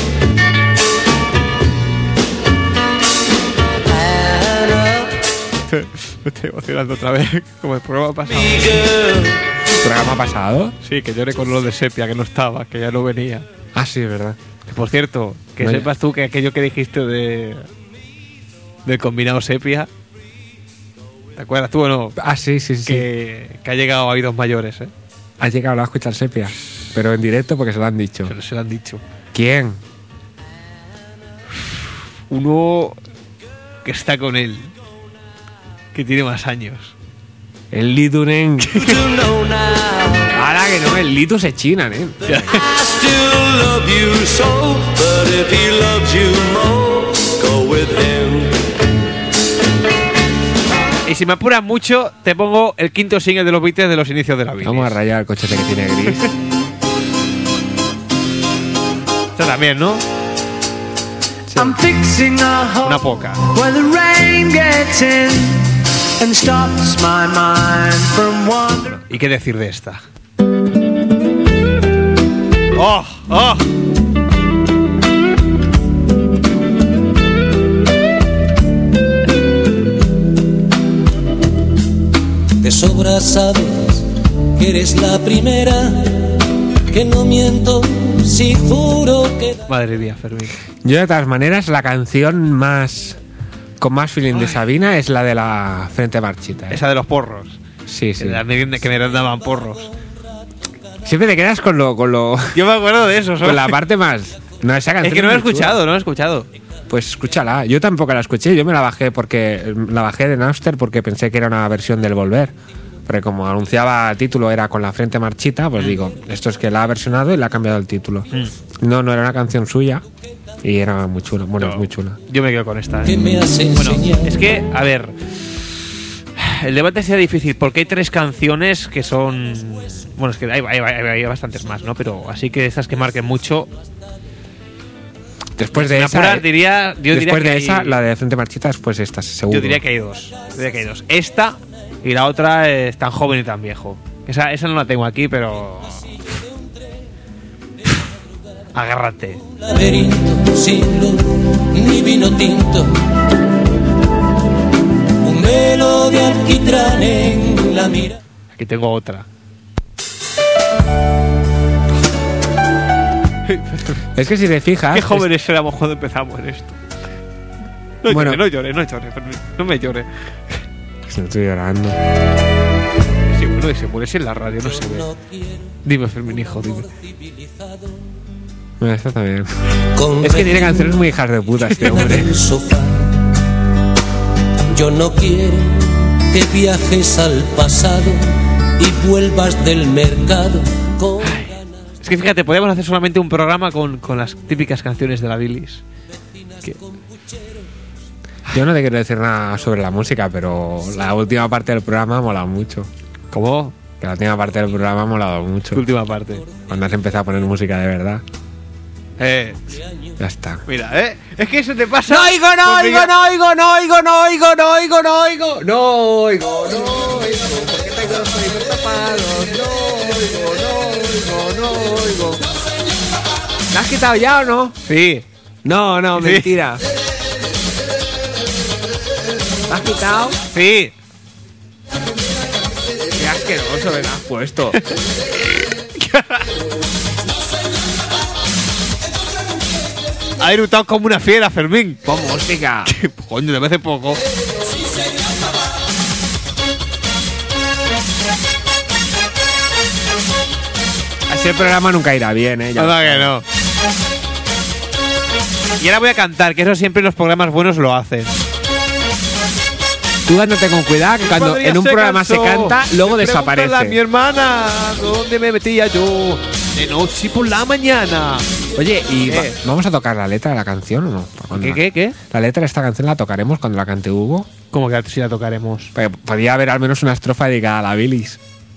Me estoy emocionando otra vez, como el programa pasado. girl. ¿Programa pasado? Sí, que lloré con lo de Sepia, que no estaba, que ya no venía. Ah, sí, es verdad. Que, por cierto, que Vaya. sepas tú que aquello que dijiste del combinado Sepia, ¿te acuerdas tú o no? Ah, sí. Que ha llegado a oídos mayores, ¿eh? Has llegado a escuchar Sepia, pero en directo porque se lo han dicho. Se lo han dicho. ¿Quién? Uno que está con él, que tiene más años. El Litunen. You know now Ahora que no, el Litu se china, ¿eh? I still love you so, but if he loves you more, go with him. Y si me apuras mucho, te pongo el quinto single de los Beatles de los inicios de la vida. Vamos a rayar el cochete que tiene gris. Esto también, ¿no? I'm fixing a hole Una poca. where the rain gets in and stops my mind from wandering. ¿Y qué decir de esta? ¡Oh! ¡Oh! sobra sabes que eres la primera, que no miento si juro que... Madre mía, Fermín. Yo, de todas maneras, la canción con más feeling de Sabina es la de la Frente Marchita. Esa de los porros. Sí, sí. Que me daban porros. Siempre te quedas con lo Yo me acuerdo de eso, ¿sabes? con la parte más... No, esa canción Es que no la he muy chula. escuchado, no la he escuchado. Pues escúchala. Yo tampoco la escuché. Yo me la bajé de Napster porque pensé que era una versión del Volver. Pero como anunciaba el título era con la frente marchita, pues digo, esto es que la ha versionado y le ha cambiado el título. No era una canción suya y era muy chula. Bueno, No, es muy chula. Yo me quedo con esta. que me has Bueno, enseñado. es que, a ver, el debate sea difícil porque hay 3 canciones que son... Bueno, es que hay bastantes más, ¿no? Pero así que esas que marquen mucho... Después de Sin esa, apurar, yo diría después que de hay- esa, la de frente marchita, después esta, seguro. Yo diría que hay dos. Esta y la otra es tan joven y tan viejo. Esa no la tengo aquí, pero... Agárrate. Laberinto sin luz ni vino tinto, un velo de alquitrán en la mira. Aquí tengo otra. Es que si te fijas... Qué jóvenes éramos cuando empezamos en esto. No Bueno. llores, Fermín. No me llores. No estoy llorando. Sí, bueno, y se muere en la radio, no se ve. Dime, Fermín, hijo, dime. Bueno, esta también. Con Es que tiene canciones muy hijas de puta este hombre. el sofá. Yo no quiero que viajes al pasado y vuelvas del mercado con... Es que fíjate, podríamos hacer solamente un programa con las típicas canciones de la Bilis. Yo no te quiero decir nada sobre la música, pero la última parte del programa mola mucho. ¿Cómo? Que la última parte del programa ha molado mucho. Tu última parte. Cuando has empezado a poner música de verdad. Ya está. Mira, es que eso te pasa. No oigo, no porque oigo, ya- no oigo, no oigo, no oigo, no oigo, no oigo, no oigo, no oigo, porque tengo los oídos tapados, no oigo. ¿La has quitado ya o no? Sí. No, Sí. mentira. ¿La has quitado? Sí. Qué asqueroso me la has puesto. Ha eructado como una fiera, Fermín. Pon música. Coño, te parece poco. Así el programa nunca irá bien, ¿eh? Ya Anda lo que no. Y ahora voy a cantar, que eso siempre en los programas buenos lo hacen. Tú dándote con cuidado, que cuando en un programa se canta, luego desaparece. A mi hermana, ¿dónde me metía yo? De noche y por la mañana. Oye, ¿y ¿Qué? vamos a tocar la letra de la canción o no? Cuando ¿Qué? La letra de esta canción la tocaremos cuando la cante Hugo. ¿Cómo que si la tocaremos? Pero podría haber al menos una estrofa dedicada a la bilis.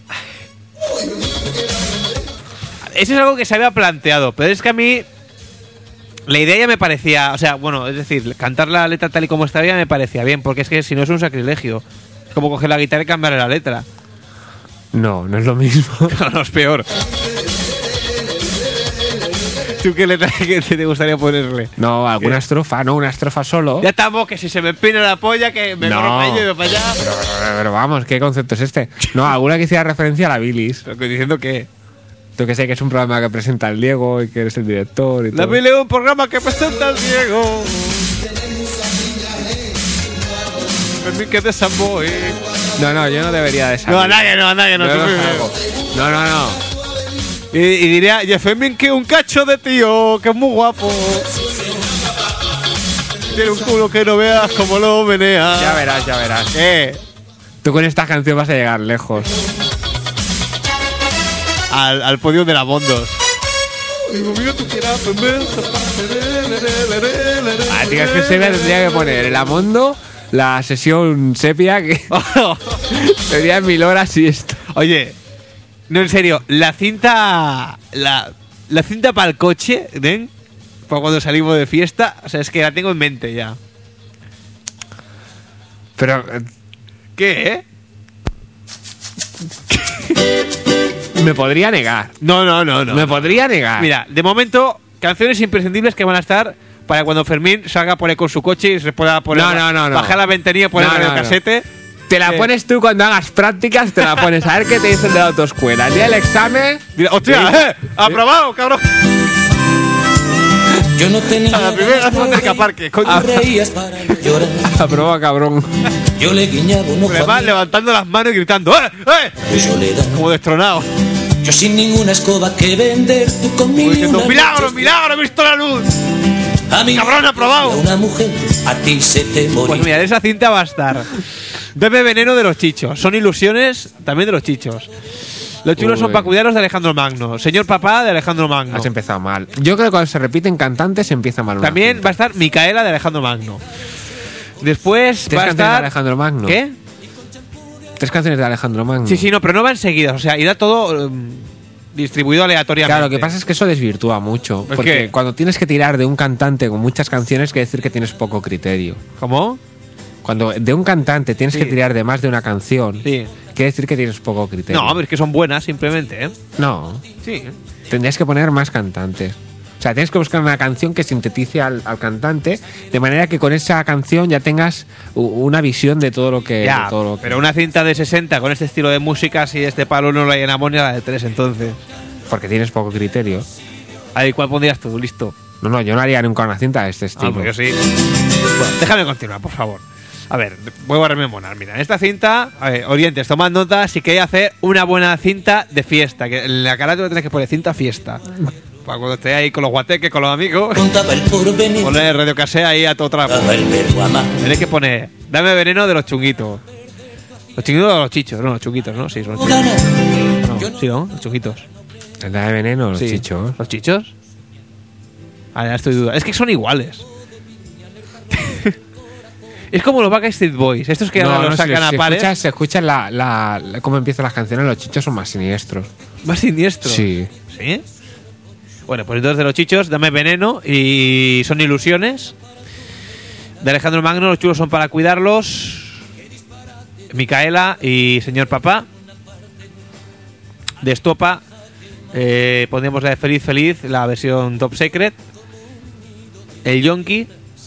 Eso es algo que se había planteado, pero es que a mí la idea ya me parecía, o sea, bueno, es decir, cantar la letra tal y como estaba ya me parecía bien, porque es que si no es un sacrilegio. Es como coger la guitarra y cambiarle la letra. No, no es lo mismo. No, es peor. ¿Tú qué letra que te gustaría ponerle? No, alguna estrofa, no, una estrofa solo. Ya estamos, que si se me empina la polla, que me No. corro para allá y me para allá. Pero vamos, ¿qué concepto es este? No, alguna que hiciera referencia a la bilis. Pero que diciendo que Tú que sé que es un programa que presenta el Diego y que eres el director y la todo. Biblia es un programa que presenta el Diego. Fermín, que de San Boy. No, yo no debería de saber. No, a nadie, no. Yo no salgo. No. Y diría, y Fermín, que un cacho de tío, que es muy guapo. Tiene un culo que no veas como lo menea. Ya verás. ¿Qué? Tú con esta canción vas a llegar lejos. Al podio de la Bondos. Ah, tío, es que Sepia tendría que poner el Amondo, la sesión Sepia, que sería 1000 horas y esto. Oye, no, en serio, la cinta. La cinta para el coche, ¿ven? Para cuando salimos de fiesta, o sea, es que la tengo en mente ya. Pero ¿Qué, me podría negar. No. Me podría negar. Mira, de momento, canciones imprescindibles que van a estar para cuando Fermín salga por ahí con su coche y se pueda poner No. bajar la ventanilla, poner No, el no. casete. Te la pones tú cuando hagas prácticas, te la pones a ver qué te dicen de la autoescuela. El día del examen. ¡Hostia! ¡Aprobado, cabrón! Yo no tenía. A la primera hace falta el parque, coño. Reías para llorar. Aprobado, cabrón. Yo le guiñaba un ojo. Además, levantando las manos y gritando Tu soledad. como destronado. Yo sin ninguna escoba que vender, tú conmigo. Diciendo, ¡milagro, milagro! ¡He visto la luz! A mí, ¡Cabrón, aprobado! Una mujer, a ti se te moría. Pues mira, de esa cinta va a estar Bebe veneno de los chichos. Son ilusiones también de los chichos. Los chulos son para cuidaros de Alejandro Magno. Señor papá de Alejandro Magno. Has empezado mal. Yo creo que cuando se repiten cantantes se empieza mal. También va a estar Micaela de Alejandro Magno. Después va a estar de Alejandro Magno. ¿Qué? 3 canciones de Alejandro Magno. Sí, no, pero no van seguidas. O sea, irá todo distribuido aleatoriamente. Claro, lo que pasa es que eso desvirtúa mucho. ¿Es Porque qué? cuando tienes que tirar de un cantante con muchas canciones, quiere decir que tienes poco criterio. ¿Cómo? Cuando de un cantante tienes que tirar de más de una canción, Sí. quiere decir que tienes poco criterio. No, pero es que son buenas simplemente, ¿eh? No. Sí. Tendrías que poner más cantantes. O sea, tienes que buscar una canción que sintetice al cantante, de manera que con esa canción ya tengas una visión de todo lo que... Ya, de todo lo que- pero una cinta de 60 con este estilo de música, si este palo no la llenamos ni a la de 3, entonces. Porque tienes poco criterio. Ahí, ¿cuál pondrías tú? Listo. No, yo no haría nunca una cinta de este estilo. Pues yo sí. Bueno, déjame continuar, por favor. A ver, vuelvo a rememorar. Mira, en esta cinta, a ver, oyentes, tomad nota si queréis hacer una buena cinta de fiesta. Que en la carátula tenéis que poner cinta fiesta. Para cuando estéis ahí con los guateques, con los amigos. Contaba el porvenir. Poner Radio Casé ahí a todo trapo. Contaba el verbo amar. Tenéis que poner Dame veneno de los chunguitos. Los chunguitos o los chichos, no, los chunguitos, ¿no? Sí, son los chichos. No, sí, ¿no? Los chunguitos. ¿Tendrá de veneno los Sí. chichos? ¿Los chichos? Ah, ya estoy duda. Es que son iguales. Es como los Backstreet Boys. Estos que ahora los sacan a pares. Se escucha cómo empiezan las canciones, los chichos son más siniestros. Más siniestros. Sí. ¿Sí? Bueno, pues entonces de los chichos, Dame veneno y Son ilusiones. De Alejandro Magno, Los chulos son para cuidarlos. Micaela y Señor papá. De Estopa, pondremos la de Feliz Feliz, la versión Top Secret. El Yonki.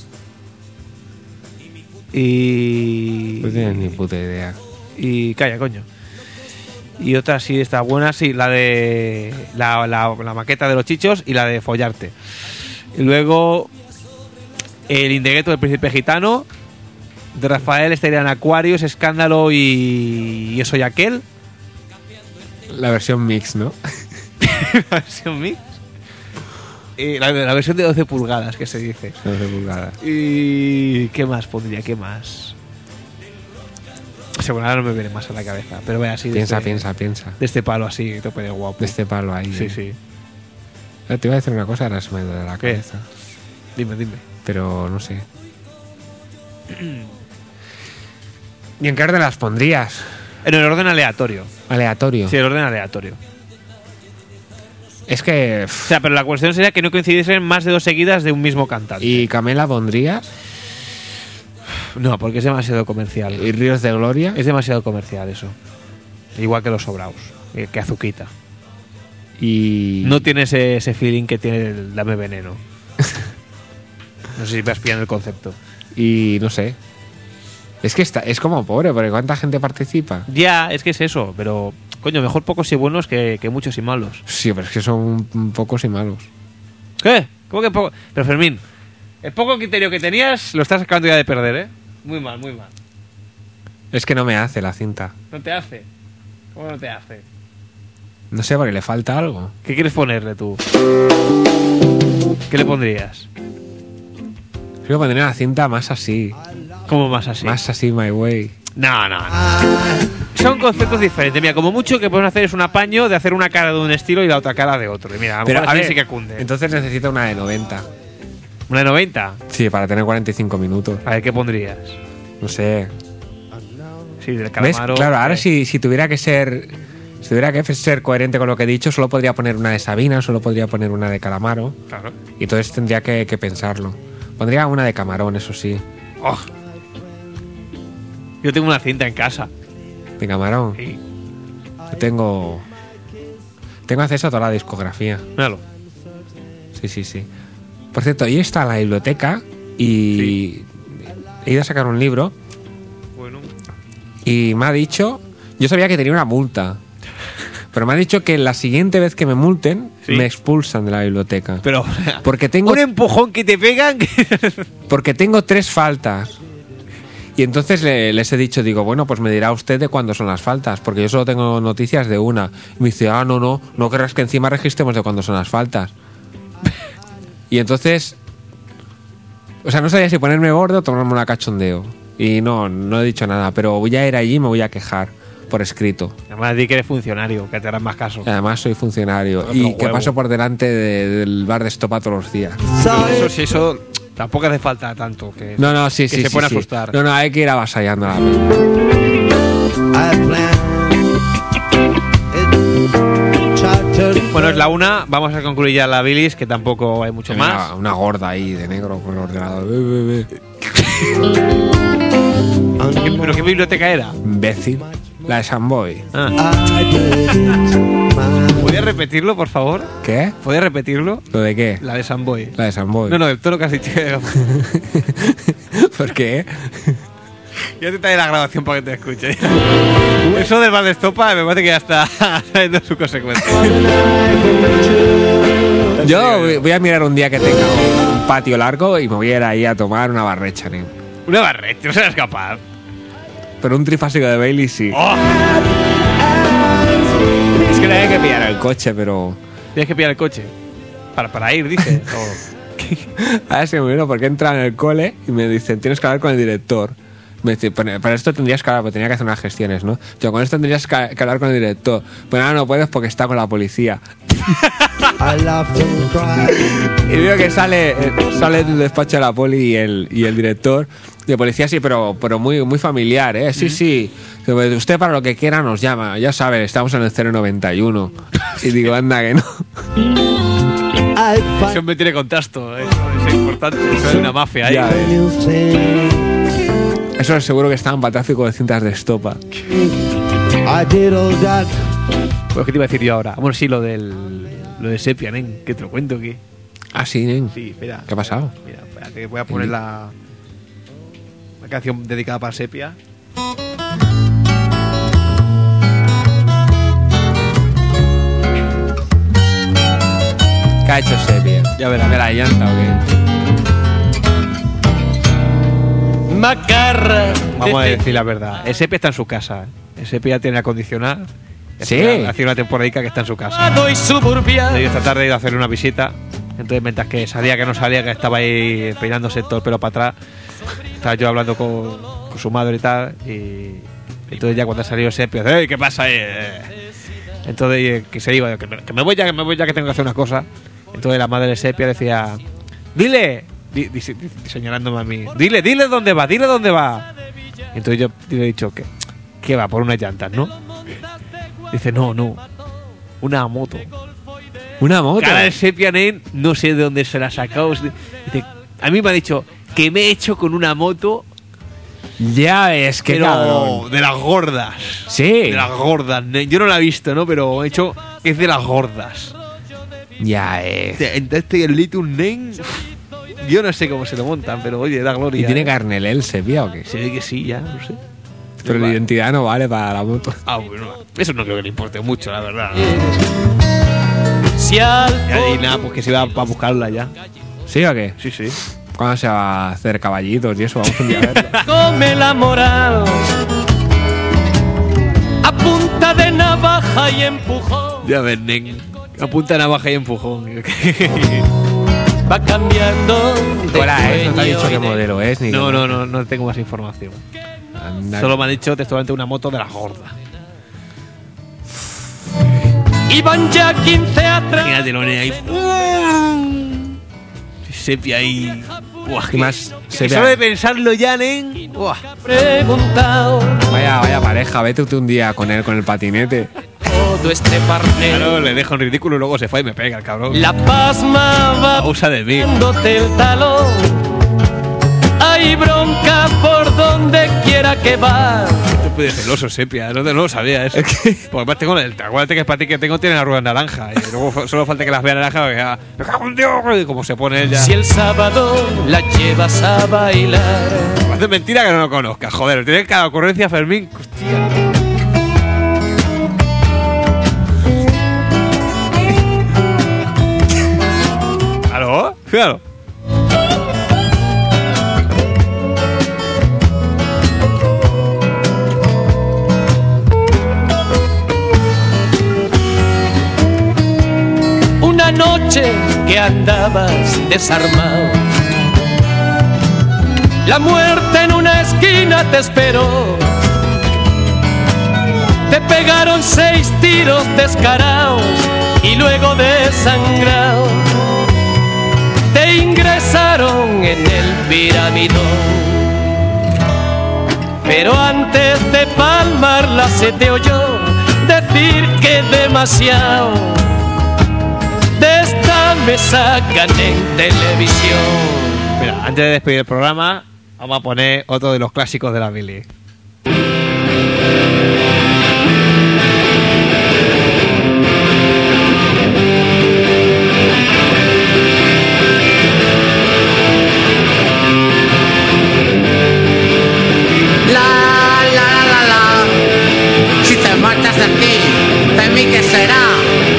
Y... No tienes ni puta idea. Y calla, coño. Y otra sí está buena, sí, la de la maqueta de los chichos y la de Follarte. Y luego el Indegueto del Príncipe Gitano, de Rafael estaría en Aquarius, Escándalo y Yo soy aquel. La versión mix, ¿no? La versión mix. Y la versión de 12 pulgadas, que se dice. 12 pulgadas. Y ¿qué más pondría? ¿Qué más? Seguro ahora no me viene más a la cabeza, pero vea así. Piensa. De este palo así, tope de guapo. De este palo ahí. Sí, sí. Te iba a decir una cosa, ahora se me ha ido de la ¿Qué? cabeza. Dime. Pero no sé. ¿Y en qué orden las pondrías? En el orden aleatorio. Aleatorio. Sí, el orden aleatorio. Es que... O sea, pero la cuestión sería que no coincidiesen más de 2 seguidas de un mismo cantante. ¿Y Camela pondrías? No, porque es demasiado comercial. ¿Y Ríos de Gloria? Es demasiado comercial eso. Igual que Los Sobraos, que Azuquita. Y... No tiene ese feeling que tiene el Dame veneno. No sé si vas pillando el concepto. Y no sé. Es que es como pobre, porque ¿cuánta gente participa? Ya, es que es eso, pero... Coño, mejor pocos y buenos que muchos y malos. Sí, pero es que son pocos y malos. ¿Qué? ¿Cómo que poco? Pero Fermín, el poco criterio que tenías lo estás acabando ya de perder, ¿eh? Muy mal, muy mal. Es que no me hace la cinta. ¿No te hace? ¿Cómo no te hace? No sé, porque le falta algo. ¿Qué quieres ponerle tú? ¿Qué le pondrías? Yo pondría una cinta más así. ¿Cómo más así? Más así, my way. No. Son conceptos diferentes. Mira, como mucho que podemos hacer es un apaño de hacer una cara de un estilo y la otra cara de otro. Y mira, a lo Pero mejor a así ver, sí que cunde. entonces necesito una de 90. ¿Una de 90? Sí, para tener 45 minutos. A ver, ¿qué pondrías? No sé. Sí, del ¿Ves? Calamaro. Claro, ahora si tuviera que ser... Si tuviera que ser coherente con lo que he dicho, solo podría poner una de Sabina, solo podría poner una de Calamaro. Claro. Y entonces tendría que pensarlo. Pondría una de Camarón, eso sí. Oh. Yo tengo una cinta en casa. ¿De Camarón? Sí. Yo tengo acceso a toda la discografía. Míralo. Sí. Por cierto, yo estaba en la biblioteca y he ido a sacar un libro. Bueno. y me ha dicho... Yo sabía que tenía una multa, pero me ha dicho que la siguiente vez que me multen, me expulsan de la biblioteca. Pero porque tengo un empujón que te pegan. Porque tengo 3 faltas. Y entonces les he dicho, digo, bueno, pues me dirá usted de cuándo son las faltas, porque yo solo tengo noticias de una. Y me dice, no querrás que encima registremos de cuándo son las faltas. Y entonces, o sea, no sabía si ponerme borde o tomarme una cachondeo. Y no he dicho nada, pero voy a ir allí y me voy a quejar por escrito. Además di que eres funcionario, que te harán más caso. Además soy funcionario y que paso por delante del bar de Estopa todos los días. Eso tampoco hace falta tanto que sí, se puede asustar. No, hay que ir avasallando a la Bueno, es la 1, vamos a concluir ya la bilis, que tampoco hay mucho más. Una gorda ahí de negro con el ordenador. ¿Pero qué biblioteca era? Imbécil. La de Samboy. ¿Podrías repetirlo, por favor? ¿Qué? ¿Podrías repetirlo? ¿Lo de qué? La de Samboy. La de Samboy. No, todo lo que has dicho. ¿Por qué? Ya te trae la grabación para que te escuche. Eso del bar de Estopa me parece que ya está trayendo su consecuencia. Yo voy a mirar un día que tenga un patio largo y me voy a ir ahí a tomar una barrecha, ¿no? Una barrecha, no serás capaz. Pero un trifásico de Bailey sí. ¡Oh! Es que le hay que pillar el coche, pero... ¿Tienes que pillar el coche? Para ir, dice. A ver si me vino porque entra en el cole y me dicen, tienes que hablar con el director. Me dice, para esto tendrías que hablar, porque tenía que hacer unas gestiones, ¿no? Yo, con esto tendrías que hablar con el director. Pero ahora no puedes porque está con la policía. Y veo que sale del despacho de la poli y el director de policía, sí, pero muy familiar, ¿eh? Sí. Usted para lo que quiera nos llama. Ya sabe, estamos en el 091. Y digo, anda que no. Ese hombre tiene contacto, eso es importante. Eso es una mafia ahí. Eso es seguro que estaban para tráfico de cintas de Estopa. Pues ¿qué te iba a decir yo ahora? Bueno, sí, lo de Sepia, nen. Que te lo cuento, ¿qué? Ah, sí, nen. Sí, espera. ¿Qué ha pasado? Mira, espérate, voy a poner la canción dedicada para Sepia. ¿Qué ha hecho Sepia? Ya verás. ¿De la llanta o qué? Macarra. Vamos a decir la verdad. El Sepia está en su casa. El Sepia tiene acondicionado. Sí. Hace una temporadica que está en su casa. Y suburbia. Y esta tarde he ido a hacerle una visita. Entonces, mientras que salía, que no salía, que estaba ahí peinándose todo el pelo para atrás, estaba yo hablando con su madre y tal. Y entonces, ya cuando ha salido Sepia, ¡hey! ¿Qué pasa ahí? Entonces, que se iba, que me voy ya, que tengo que hacer una cosa. Entonces, la madre de Sepia decía, dile, señalándome a mí, dile dónde va. Entonces, yo le he dicho, ¿qué va? Por unas llantas, ¿no? Dice, no, una moto. ¿Una moto? Cara de Sepia, nen, no sé de dónde se la ha sacado. Dice, a mí me ha dicho que me he hecho con una moto. Ya ves, qué cabrón. De las gordas. Sí. De las gordas, nen. Yo no la he visto, ¿no? Pero he hecho que es de las gordas. Ya es. Entonces el Little Nen, yo no sé cómo se lo montan, pero oye, da gloria. ¿Y tiene carnet el Sepia o qué? Se ve que sí, ya, no sé. Pero la identidad no vale para la moto. Ah, bueno, eso no creo que le importe mucho, la verdad. Si y nada, pues que se va a buscarla ya. ¿Sí o qué? Sí. ¿Cuándo se va a hacer caballitos y eso? Vamos un día a verlo. come la moral a punta de navaja y empujón. Ya ves, nen. A punta de navaja y empujón. Va cambiando de Hola, no te ha dicho dueño qué y de- modelo es ni No tengo más información. Anda. Solo me han dicho textualmente una moto de las gordas. Iban ya 15 atrás. Imagínate lo ahí. Sepia ahí. Buah, Y más que Sepia. solo de pensarlo ya, nen. Buah. Preguntado Vaya pareja, vete tú un día con él con el patinete. todo este parnero. Claro, le dejo en ridículo y luego se fue y me pega el cabrón. La pasma va Usa de mí. dándote el talón. Ay, hay bronca por donde quiera que vas. Esto puede ser celoso, Sepia, no lo sabía eso. Porque además tengo acuérdate que para ti que tengo tiene la rueda naranja. Y luego solo falta que las vea naranja y ya, ¡me cago en Dios! Y como se pone ella. Si el sábado la llevas a bailar. Es mentira que no lo conozcas, joder. Tiene cada ocurrencia, Fermín. Hostia. ¿Aló? Claro. Una noche que andabas desarmado, la muerte en una esquina te esperó. Te pegaron 6 tiros descarados y luego desangrado te ingresaron en el piramidón. Pero antes de palmarla se te oyó decir que demasiado de esta me sacan en televisión. Mira, antes de despedir el programa, vamos a poner otro de los clásicos de la Billy. Si te marchas de aquí, de mí qué será.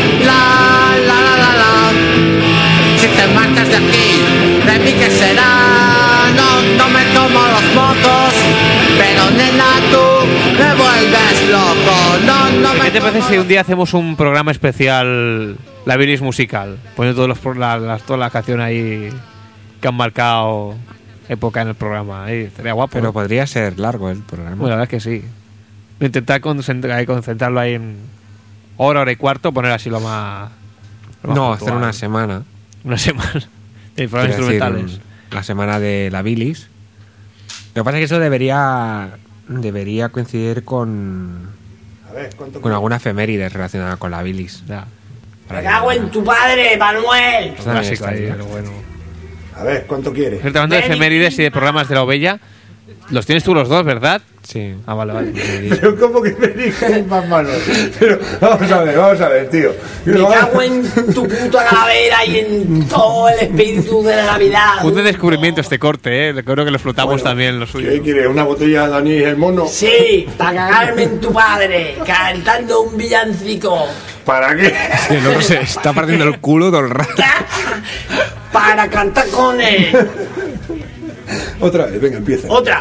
Si te marchas de aquí, de mí qué será. No me tomo los mocos, pero nena tú me vuelves loco. No ¿Qué te parece si un día hacemos un programa especial, la Bilis musical? Poniendo todas las canciones ahí que han marcado época en el programa. Ahí sería guapo. Pero podría ser largo el programa. Bueno, la verdad es que sí. Intentar concentrarlo ahí en hora y cuarto, poner así lo más no, puntual. hacer una semana. Una semana de programas instrumentales. La semana de la Bilis. Lo que pasa es que eso debería coincidir con alguna efeméride relacionada con la Bilis. Ya. ¡Me cago en tu padre, Manuel! Clásico ahí, pero bueno. A ver, ¿cuánto quieres? Hablando de efemérides y de programas de la Ovella, los tienes tú los dos, ¿verdad? Sí. Ah, vale. Pero ¿cómo que me dices más Manuel? Pero vamos a ver, tío. Me cago en tu puta calavera y en todo el espíritu de la Navidad. Un descubrimiento este corte, Recuerdo que lo flotamos también lo suyo. ¿Qué quieres? ¿Una botella de anís el mono? Sí, para cagarme en tu padre, cantando un villancico. ¿Para qué? Sí, el otro se está partiendo el culo todo el rato. Para cantar con él. Otra vez, venga, empieza. Otra.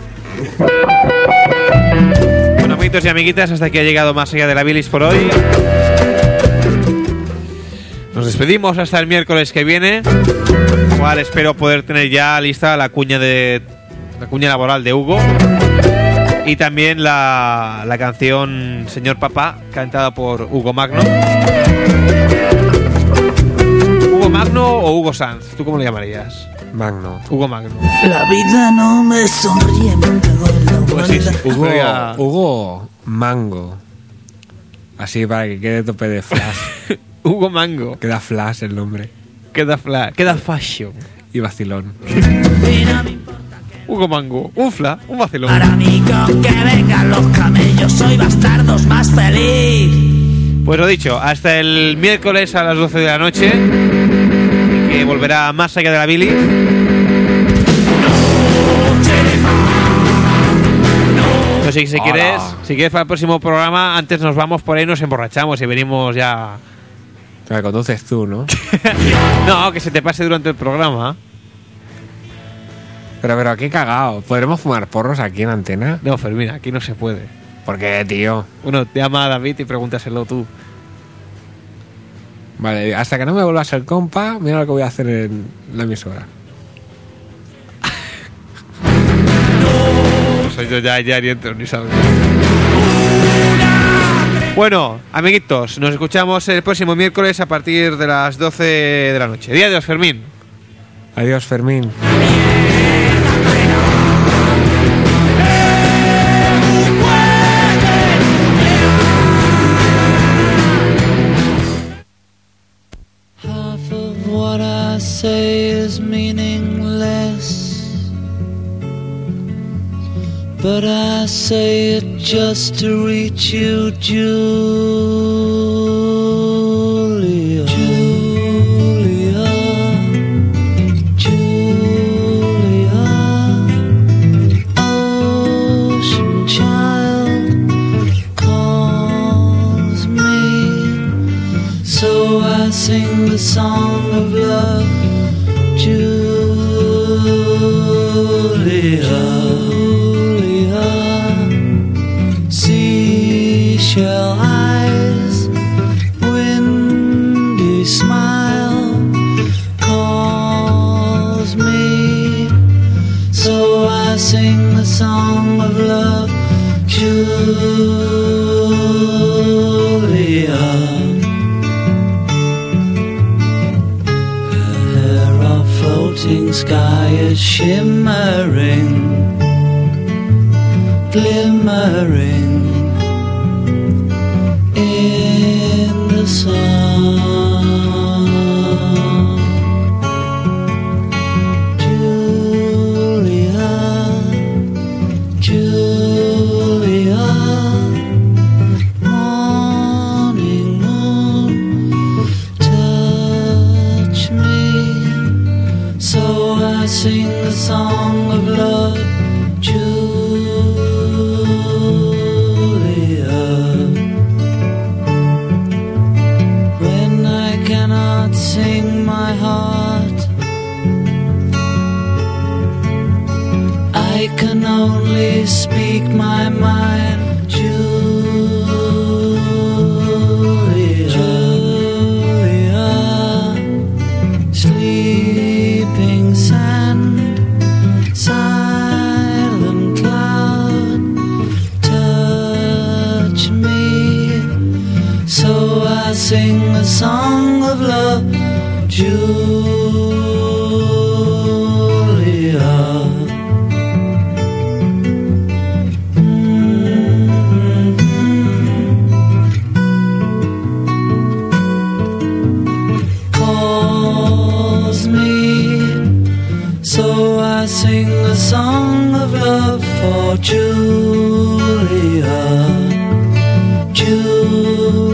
Bueno, amiguitos y amiguitas, hasta aquí ha llegado Más allá de la Bilis por hoy. Nos despedimos hasta el miércoles que viene, cual espero poder tener ya lista la cuña laboral de Hugo y también la canción Señor Papá, cantada por Hugo Magno. ¿Hugo Magno o Hugo Sanz? ¿Tú cómo le llamarías? Magno. Hugo Magno. La vida no me sonríe, me cago en la Pues sí, Hugo Mango. Así para que quede tope de flash. Hugo Mango. Queda flash el nombre. Queda fashion. Y vacilón. Hugo Mango. Un vacilón. Para mí con que vengan los camellos soy bastardos más feliz. Pues lo dicho, hasta el miércoles a las 12 de la noche, que volverá Más allá de la Billy. No sé si quieres para el próximo programa, antes nos vamos por ahí, nos emborrachamos y venimos ya. Que conduces tú, ¿no? No, que se te pase durante el programa. Pero qué cagado. ¿Podremos fumar porros aquí en antena? No, Fermín, aquí no se puede. ¿Por qué, tío? Uno te llama a David y pregúntaselo tú. Vale, hasta que no me vuelvas el compa, mira lo que voy a hacer en la emisora. Soy yo ya ni entro ni salgo. Bueno, amiguitos, nos escuchamos el próximo miércoles a partir de las 12 de la noche. Adiós, Fermín. Adiós, Fermín. Half of what I say is meaningless. but I say it just to reach you, Julia. Julia, Julia, ocean child calls me, so I sing the song of love, Julia. Seashell eyes, windy smile calls me, so I sing the song of love, Julia. Her hair of floating sky is shimmering, glimmering in the sun. Julia, Julia, morning moon, touch me, so I sing the song of love, Julia. Sing my heart, I can only speak my mind, Julia. Julia, sleeping sand, silent cloud, touch me, so I sing the song of love, Julia. Calls me, so I sing the song of love for Julia, Julia.